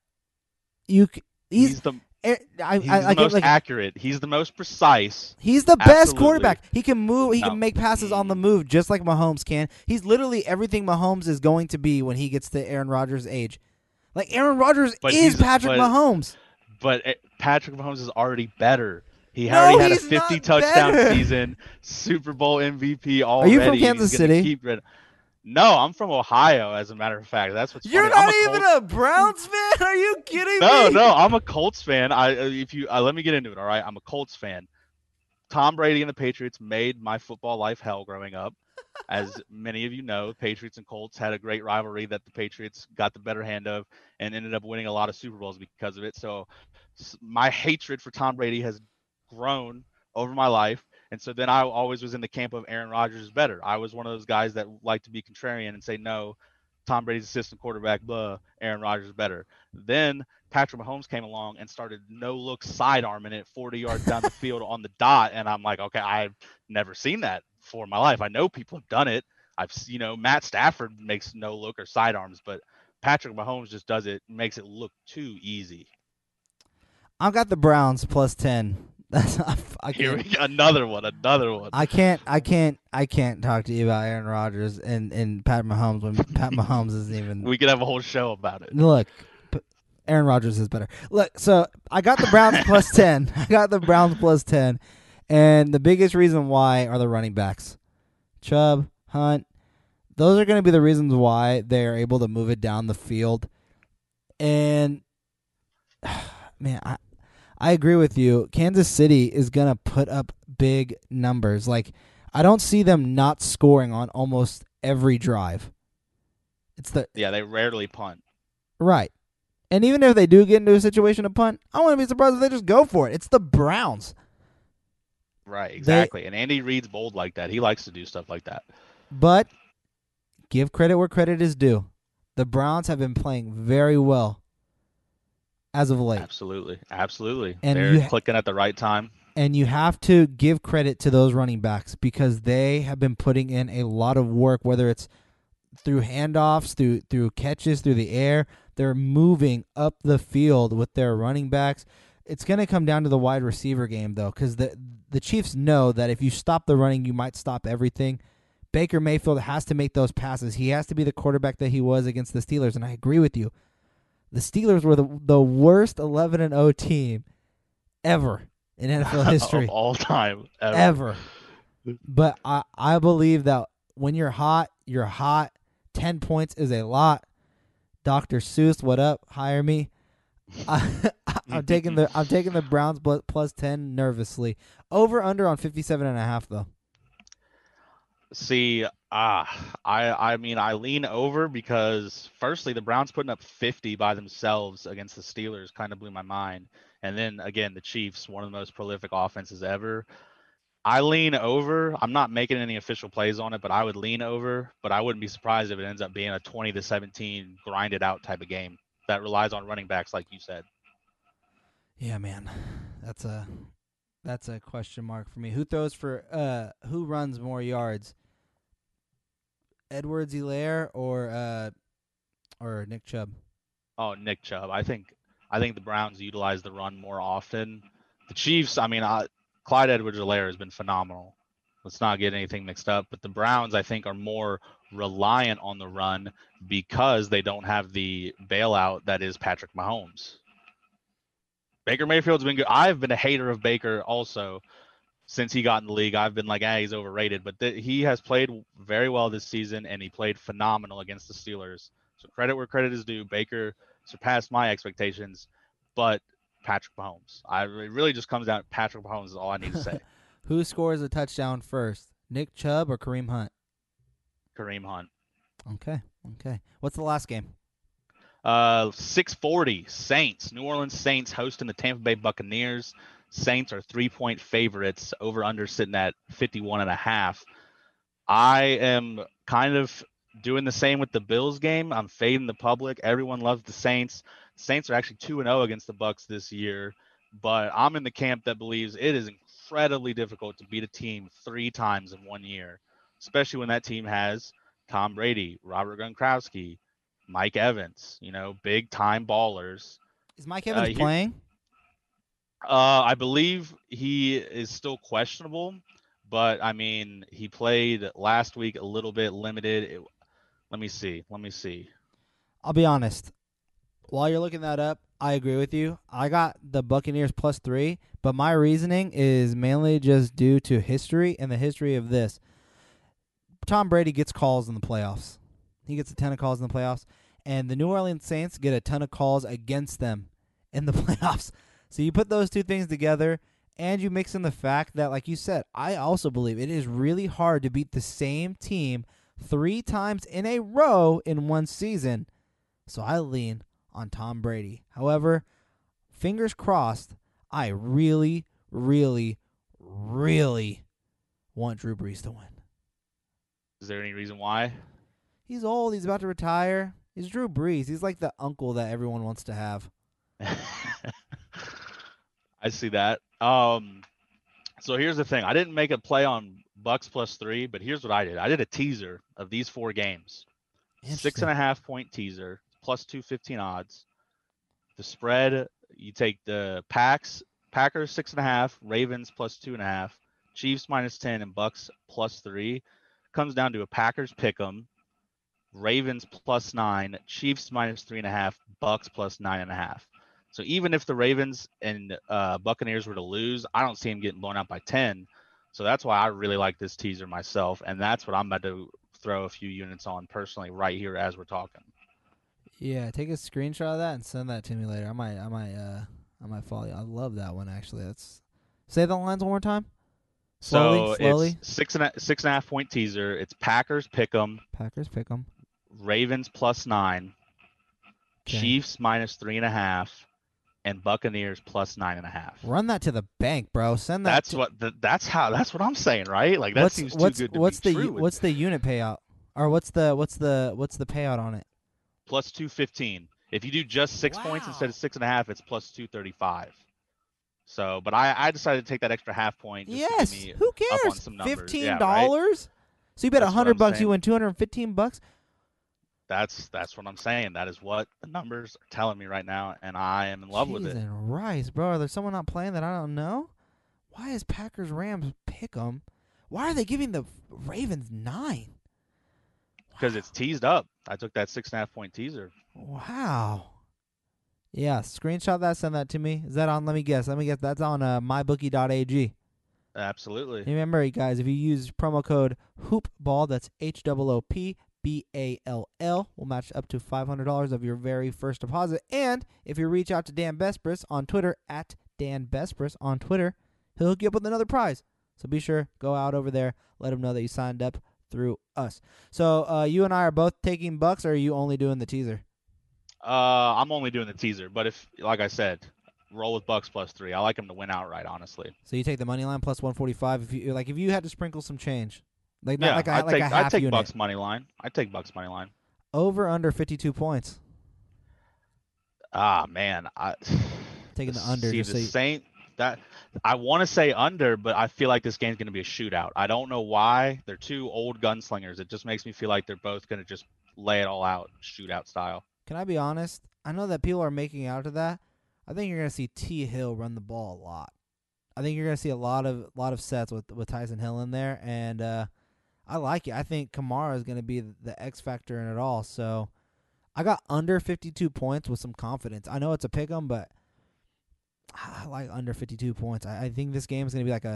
[SPEAKER 4] He's the most accurate. He's the most precise.
[SPEAKER 3] He's the best
[SPEAKER 4] Absolutely.
[SPEAKER 3] quarterback. He can move. He
[SPEAKER 4] No.
[SPEAKER 3] can make passes on the move, just like Mahomes can. He's literally everything Mahomes is going to be when he gets to Aaron Rodgers' age. Like, Aaron Rodgers is Patrick Mahomes.
[SPEAKER 4] But Patrick Mahomes is already better. He
[SPEAKER 3] No,
[SPEAKER 4] already had a
[SPEAKER 3] he's
[SPEAKER 4] 50
[SPEAKER 3] not
[SPEAKER 4] touchdown
[SPEAKER 3] better.
[SPEAKER 4] season, Super Bowl MVP already.
[SPEAKER 3] Are you from
[SPEAKER 4] He's
[SPEAKER 3] Kansas
[SPEAKER 4] gonna
[SPEAKER 3] City?
[SPEAKER 4] keep it. No, I'm from Ohio, as a matter of fact. That's what's
[SPEAKER 3] You're
[SPEAKER 4] funny.
[SPEAKER 3] not
[SPEAKER 4] I'm a
[SPEAKER 3] even
[SPEAKER 4] Colts-
[SPEAKER 3] a Browns fan? Are you kidding
[SPEAKER 4] No,
[SPEAKER 3] me?
[SPEAKER 4] no, I'm a Colts fan. Let me get into it. All right, I'm a Colts fan. Tom Brady and the Patriots made my football life hell growing up. As many of you know, Patriots and Colts had a great rivalry that the Patriots got the better hand of and ended up winning a lot of Super Bowls because of it. So my hatred for Tom Brady has grown over my life. And so then I always was in the camp of Aaron Rodgers is better. I was one of those guys that like to be contrarian and say, no, Tom Brady's assistant quarterback, blah, Aaron Rodgers is better. Then Patrick Mahomes came along and started no-look sidearming it 40 yards down the field on the dot. And I'm like, okay, I've never seen that before in my life. I know people have done it. Matt Stafford makes no-look or sidearms, but Patrick Mahomes just does it, makes it look too easy.
[SPEAKER 3] I've got the Browns plus 10.
[SPEAKER 4] Here we go. Another one.
[SPEAKER 3] I can't talk to you about Aaron Rodgers and Pat Mahomes when Pat Mahomes isn't even.
[SPEAKER 4] We could have a whole show about it.
[SPEAKER 3] Look, Aaron Rodgers is better. Look, so I got the Browns plus 10. I got the Browns plus 10, and the biggest reason why are the running backs, Chubb, Hunt. Those are going to be the reasons why they are able to move it down the field. And man, I agree with you. Kansas City is going to put up big numbers. Like, I don't see them not scoring on almost every drive.
[SPEAKER 4] They rarely punt.
[SPEAKER 3] Right. And even if they do get into a situation to punt, I wouldn't be surprised if they just go for it. It's the Browns.
[SPEAKER 4] Right, exactly. And Andy Reid's bold like that. He likes to do stuff like that.
[SPEAKER 3] But give credit where credit is due. The Browns have been playing very well as of late.
[SPEAKER 4] Absolutely.
[SPEAKER 3] And
[SPEAKER 4] they're clicking at the right time.
[SPEAKER 3] And you have to give credit to those running backs because they have been putting in a lot of work, whether it's through handoffs, through catches, through the air. They're moving up the field with their running backs. It's going to come down to the wide receiver game, though, because the Chiefs know that if you stop the running, you might stop everything. Baker Mayfield has to make those passes. He has to be the quarterback that he was against the Steelers, and I agree with you. The Steelers were the worst 11-0 team ever in NFL history.
[SPEAKER 4] Of all time.
[SPEAKER 3] Ever. But I believe that when you're hot, you're hot. 10 points is a lot. Dr. Seuss, what up? Hire me. I'm taking the Browns plus 10 nervously. Over under on 57.5 though.
[SPEAKER 4] See, I mean, I lean over because firstly, the Browns putting up 50 by themselves against the Steelers kind of blew my mind. And then again, the Chiefs, one of the most prolific offenses ever. I lean over. I'm not making any official plays on it, but I would lean over. But I wouldn't be surprised if it ends up being a 20-17 grinded out type of game that relies on running backs, like you said.
[SPEAKER 3] Yeah, man, that's a question mark for me. Who runs more yards? Edwards-Helaire or Nick Chubb?
[SPEAKER 4] Oh, Nick Chubb. I think the Browns utilize the run more often. The Chiefs, I mean, Clyde Edwards-Helaire has been phenomenal. Let's not get anything mixed up. But the Browns, I think, are more reliant on the run because they don't have the bailout that is Patrick Mahomes. Baker Mayfield's been good. I've been a hater of Baker also since he got in the league. I've been like, he's overrated. But he has played very well this season, and he played phenomenal against the Steelers. So credit where credit is due. Baker surpassed my expectations. But Patrick Mahomes. It really just comes down to Patrick Mahomes is all I need to say.
[SPEAKER 3] Who scores a touchdown first, Nick Chubb or Kareem Hunt?
[SPEAKER 4] Kareem Hunt.
[SPEAKER 3] Okay. What's the last game?
[SPEAKER 4] 6:40 Saints. New Orleans Saints hosting the Tampa Bay Buccaneers. Saints are 3-point favorites. Over under sitting at 51.5. I am kind of doing the same with the Bills game. I'm fading the public. Everyone loves the Saints. Saints are actually 2-0 against the Bucs this year, but I'm in the camp that believes it is incredibly difficult to beat a team 3 times in 1 year, especially when that team has Tom Brady, Robert Gronkowski, Mike Evans, big time ballers.
[SPEAKER 3] Is Mike Evans playing?
[SPEAKER 4] I believe he is still questionable, but I mean, he played last week a little bit limited. Let me see.
[SPEAKER 3] I'll be honest. While you're looking that up, I agree with you. I got the Buccaneers +3, but my reasoning is mainly just due to history and the history of this. Tom Brady gets calls in the playoffs. He gets a ton of calls in the playoffs, and the New Orleans Saints get a ton of calls against them in the playoffs. So you put those two things together, and you mix in the fact that, like you said, I also believe it is really hard to beat the same team 3 times in a row in one season. So I lean on Tom Brady. However, fingers crossed, I really, really, really want Drew Brees to win.
[SPEAKER 4] Is there any reason why?
[SPEAKER 3] He's old. He's about to retire. He's Drew Brees. He's like the uncle that everyone wants to have.
[SPEAKER 4] I see that. So here's the thing. I didn't make a play on Bucks +3, but here's what I did. I did a teaser of these 4 games. 6.5 point teaser, +215 odds. The spread, you take the Packers 6.5, Ravens +2.5, Chiefs -10, and Bucks +3. Comes down to a Packers pick'em, Ravens +9, Chiefs -3.5, Bucks +9.5. So even if the Ravens and Buccaneers were to lose, I don't see them getting blown out by 10. So that's why I really like this teaser myself, and that's what I'm about to throw a few units on personally right here as we're talking.
[SPEAKER 3] Yeah, take a screenshot of that and send that to me later. I might follow you. I love that one actually. Say the lines one more time. Slowly.
[SPEAKER 4] It's 6.5 point teaser. It's Packers pick'em. Ravens +9.
[SPEAKER 3] Okay.
[SPEAKER 4] Chiefs -3.5. And Buccaneers +9.5.
[SPEAKER 3] Run that to the bank, bro. Send that.
[SPEAKER 4] That's what I'm saying, right? Like that seems too good to be true.
[SPEAKER 3] What's the unit payout, or what's the payout on it?
[SPEAKER 4] +215. If you do just 6 points instead of 6.5, it's +235. So, but I decided to take that extra half point. Just to get me
[SPEAKER 3] who cares?
[SPEAKER 4] Up on some numbers.
[SPEAKER 3] $15.
[SPEAKER 4] Yeah, right?
[SPEAKER 3] So you bet
[SPEAKER 4] That's
[SPEAKER 3] $100, you win $215.
[SPEAKER 4] That's what I'm saying. That is what the numbers are telling me right now, and I am in love with it.
[SPEAKER 3] Cheese and rice, bro. There's someone not playing that I don't know. Why is Packers Rams pick 'em? Why are they giving the Ravens 9?
[SPEAKER 4] Because it's teased up. I took that 6.5 point teaser.
[SPEAKER 3] Wow. Yeah, screenshot that, send that to me. Is that on? Let me guess. That's on mybookie.ag.
[SPEAKER 4] Absolutely.
[SPEAKER 3] Remember, guys, if you use promo code HOOPBALL, that's HOOPBALL, we'll match up to $500 of your very first deposit. And if you reach out to Dan Bespris on Twitter, at Dan Bespris on Twitter, he'll hook you up with another prize. So be sure, go out over there, let him know that you signed up through us. So you and I are both taking Bucks, or are you only doing the teaser?
[SPEAKER 4] I'm only doing the teaser, but if, like I said, roll with Bucks +3. I like him to win outright, honestly.
[SPEAKER 3] So you take the money line +145. If you had to sprinkle some change,
[SPEAKER 4] I take Bucks money line. I take Bucks money line.
[SPEAKER 3] Over under 52 points.
[SPEAKER 4] Ah man,
[SPEAKER 3] taking the under.
[SPEAKER 4] That I want to say under, but I feel like this game's going to be a shootout. I don't know why. They're two old gunslingers. It just makes me feel like they're both going to just lay it all out, shootout style.
[SPEAKER 3] Can I be honest? I know that people are making out to that. I think you're going to see T. Hill run the ball a lot. I think you're going to see a lot of sets with Tyson Hill in there, and I like it. I think Kamara is going to be the X factor in it all. So I got under 52 points with some confidence. I know it's a pick 'em, but I like under 52 points. I think this game is going to be like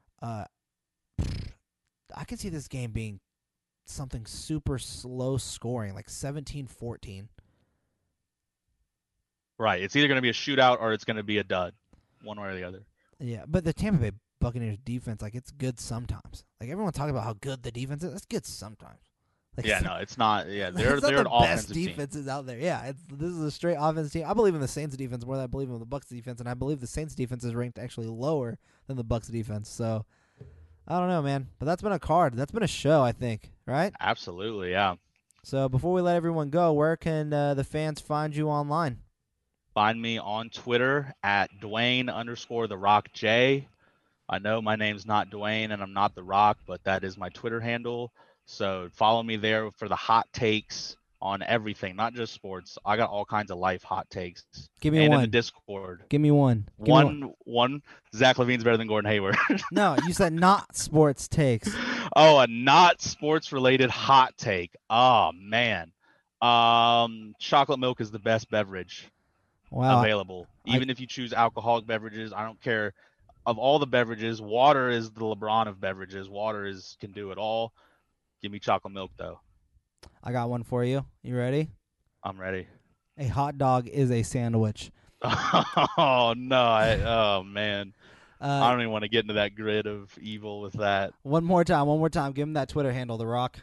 [SPEAKER 3] I can see this game being something super slow scoring, like 17-14.
[SPEAKER 4] Right. It's either going to be a shootout or it's going to be a dud, one way or the other.
[SPEAKER 3] Yeah, but the Tampa Bay Buccaneers defense, like, it's good sometimes. Like, everyone talking about how good the defense is. It's good sometimes. Like,
[SPEAKER 4] Yeah, no, it's not. Yeah, they're
[SPEAKER 3] it's not
[SPEAKER 4] an
[SPEAKER 3] the
[SPEAKER 4] offensive
[SPEAKER 3] best
[SPEAKER 4] team.
[SPEAKER 3] defenses out there. Yeah, this is a straight offensive team. I believe in the Saints defense more than I believe in the Bucs defense, and I believe the Saints defense is ranked actually lower than the Bucs defense. So, I don't know, man. But that's been a card. That's been a show, I think, right?
[SPEAKER 4] Absolutely, yeah.
[SPEAKER 3] So, before we let everyone go, where can the fans find you online?
[SPEAKER 4] Find me on Twitter at Dwayne_The Rock J. I know my name's not Dwayne and I'm not The Rock, but that is my Twitter handle. So follow me there for the hot takes on everything, not just sports. I got all kinds of life hot takes.
[SPEAKER 3] Give me
[SPEAKER 4] and
[SPEAKER 3] one.
[SPEAKER 4] in the Discord.
[SPEAKER 3] Give me one.
[SPEAKER 4] One. Zach LaVine's better than Gordon Hayward.
[SPEAKER 3] No, you said not sports takes.
[SPEAKER 4] Oh, a not sports related hot take. Oh man. Chocolate milk is the best beverage available. Even if you choose alcoholic beverages, I don't care. Of all the beverages, water is the LeBron of beverages. Water can do it all. Give me chocolate milk though.
[SPEAKER 3] I got one for you. You ready?
[SPEAKER 4] I'm ready.
[SPEAKER 3] A hot dog is a sandwich.
[SPEAKER 4] Oh no! Oh man! I don't even want to get into that grid of evil with that.
[SPEAKER 3] One more time. Give him that Twitter handle, The Rock.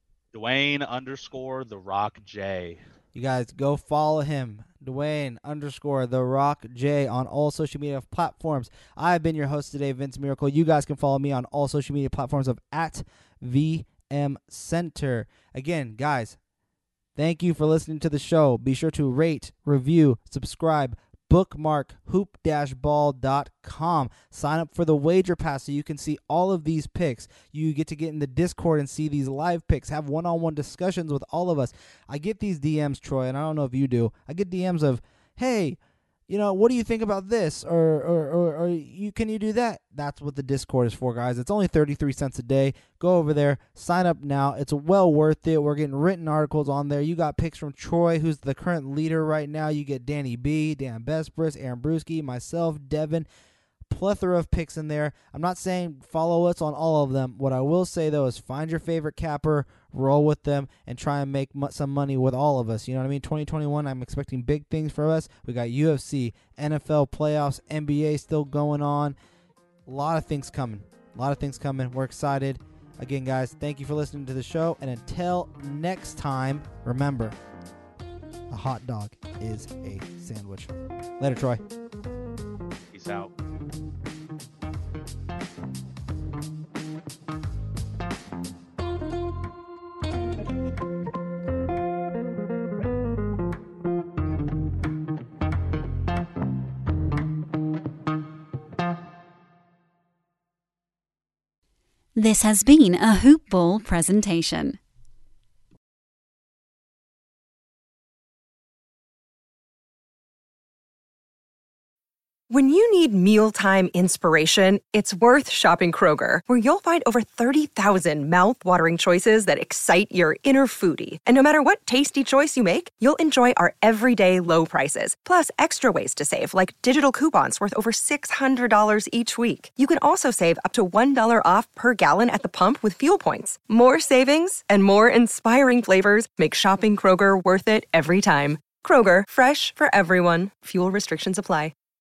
[SPEAKER 4] Dwayne_The Rock J.
[SPEAKER 3] You guys go follow him, Dwayne_The Rock J, on all social media platforms. I've been your host today, Vince Miracle. You guys can follow me on all social media platforms of @VM_Center. Again, guys, thank you for listening to the show. Be sure to rate, review, subscribe, bookmark hoop-ball.com. Sign up for the Wager Pass so you can see all of these picks. You get to get in the Discord and see these live picks, have one-on-one discussions with all of us. I get these DMs, Troy, and I don't know if you do. I get DMs of, hey, what do you think about this? Or can you do that? That's what the Discord is for, guys. It's only 33 cents a day. Go over there. Sign up now. It's well worth it. We're getting written articles on there. You got picks from Troy, who's the current leader right now. You get Danny B, Dan Bespris, Aaron Brewski, myself, Devin. Plethora of picks in there. I'm not saying follow us on all of them. What I will say, though, is find your favorite capper, roll with them, and try and make some money with all of us. You know what I mean? 2021, I'm expecting big things for us. We got UFC, NFL playoffs, NBA still going on. A lot of things coming. We're excited. Again, guys, thank you for listening to the show. And until next time, remember, a hot dog is a sandwich. Later, Troy.
[SPEAKER 4] Peace out.
[SPEAKER 2] This has been a Hoop Ball presentation.
[SPEAKER 5] When you need mealtime inspiration, it's worth shopping Kroger, where you'll find over 30,000 mouth-watering choices that excite your inner foodie. And no matter what tasty choice you make, you'll enjoy our everyday low prices, plus extra ways to save, like digital coupons worth over $600 each week. You can also save up to $1 off per gallon at the pump with fuel points. More savings and more inspiring flavors make shopping Kroger worth it every time. Kroger, fresh for everyone. Fuel restrictions apply.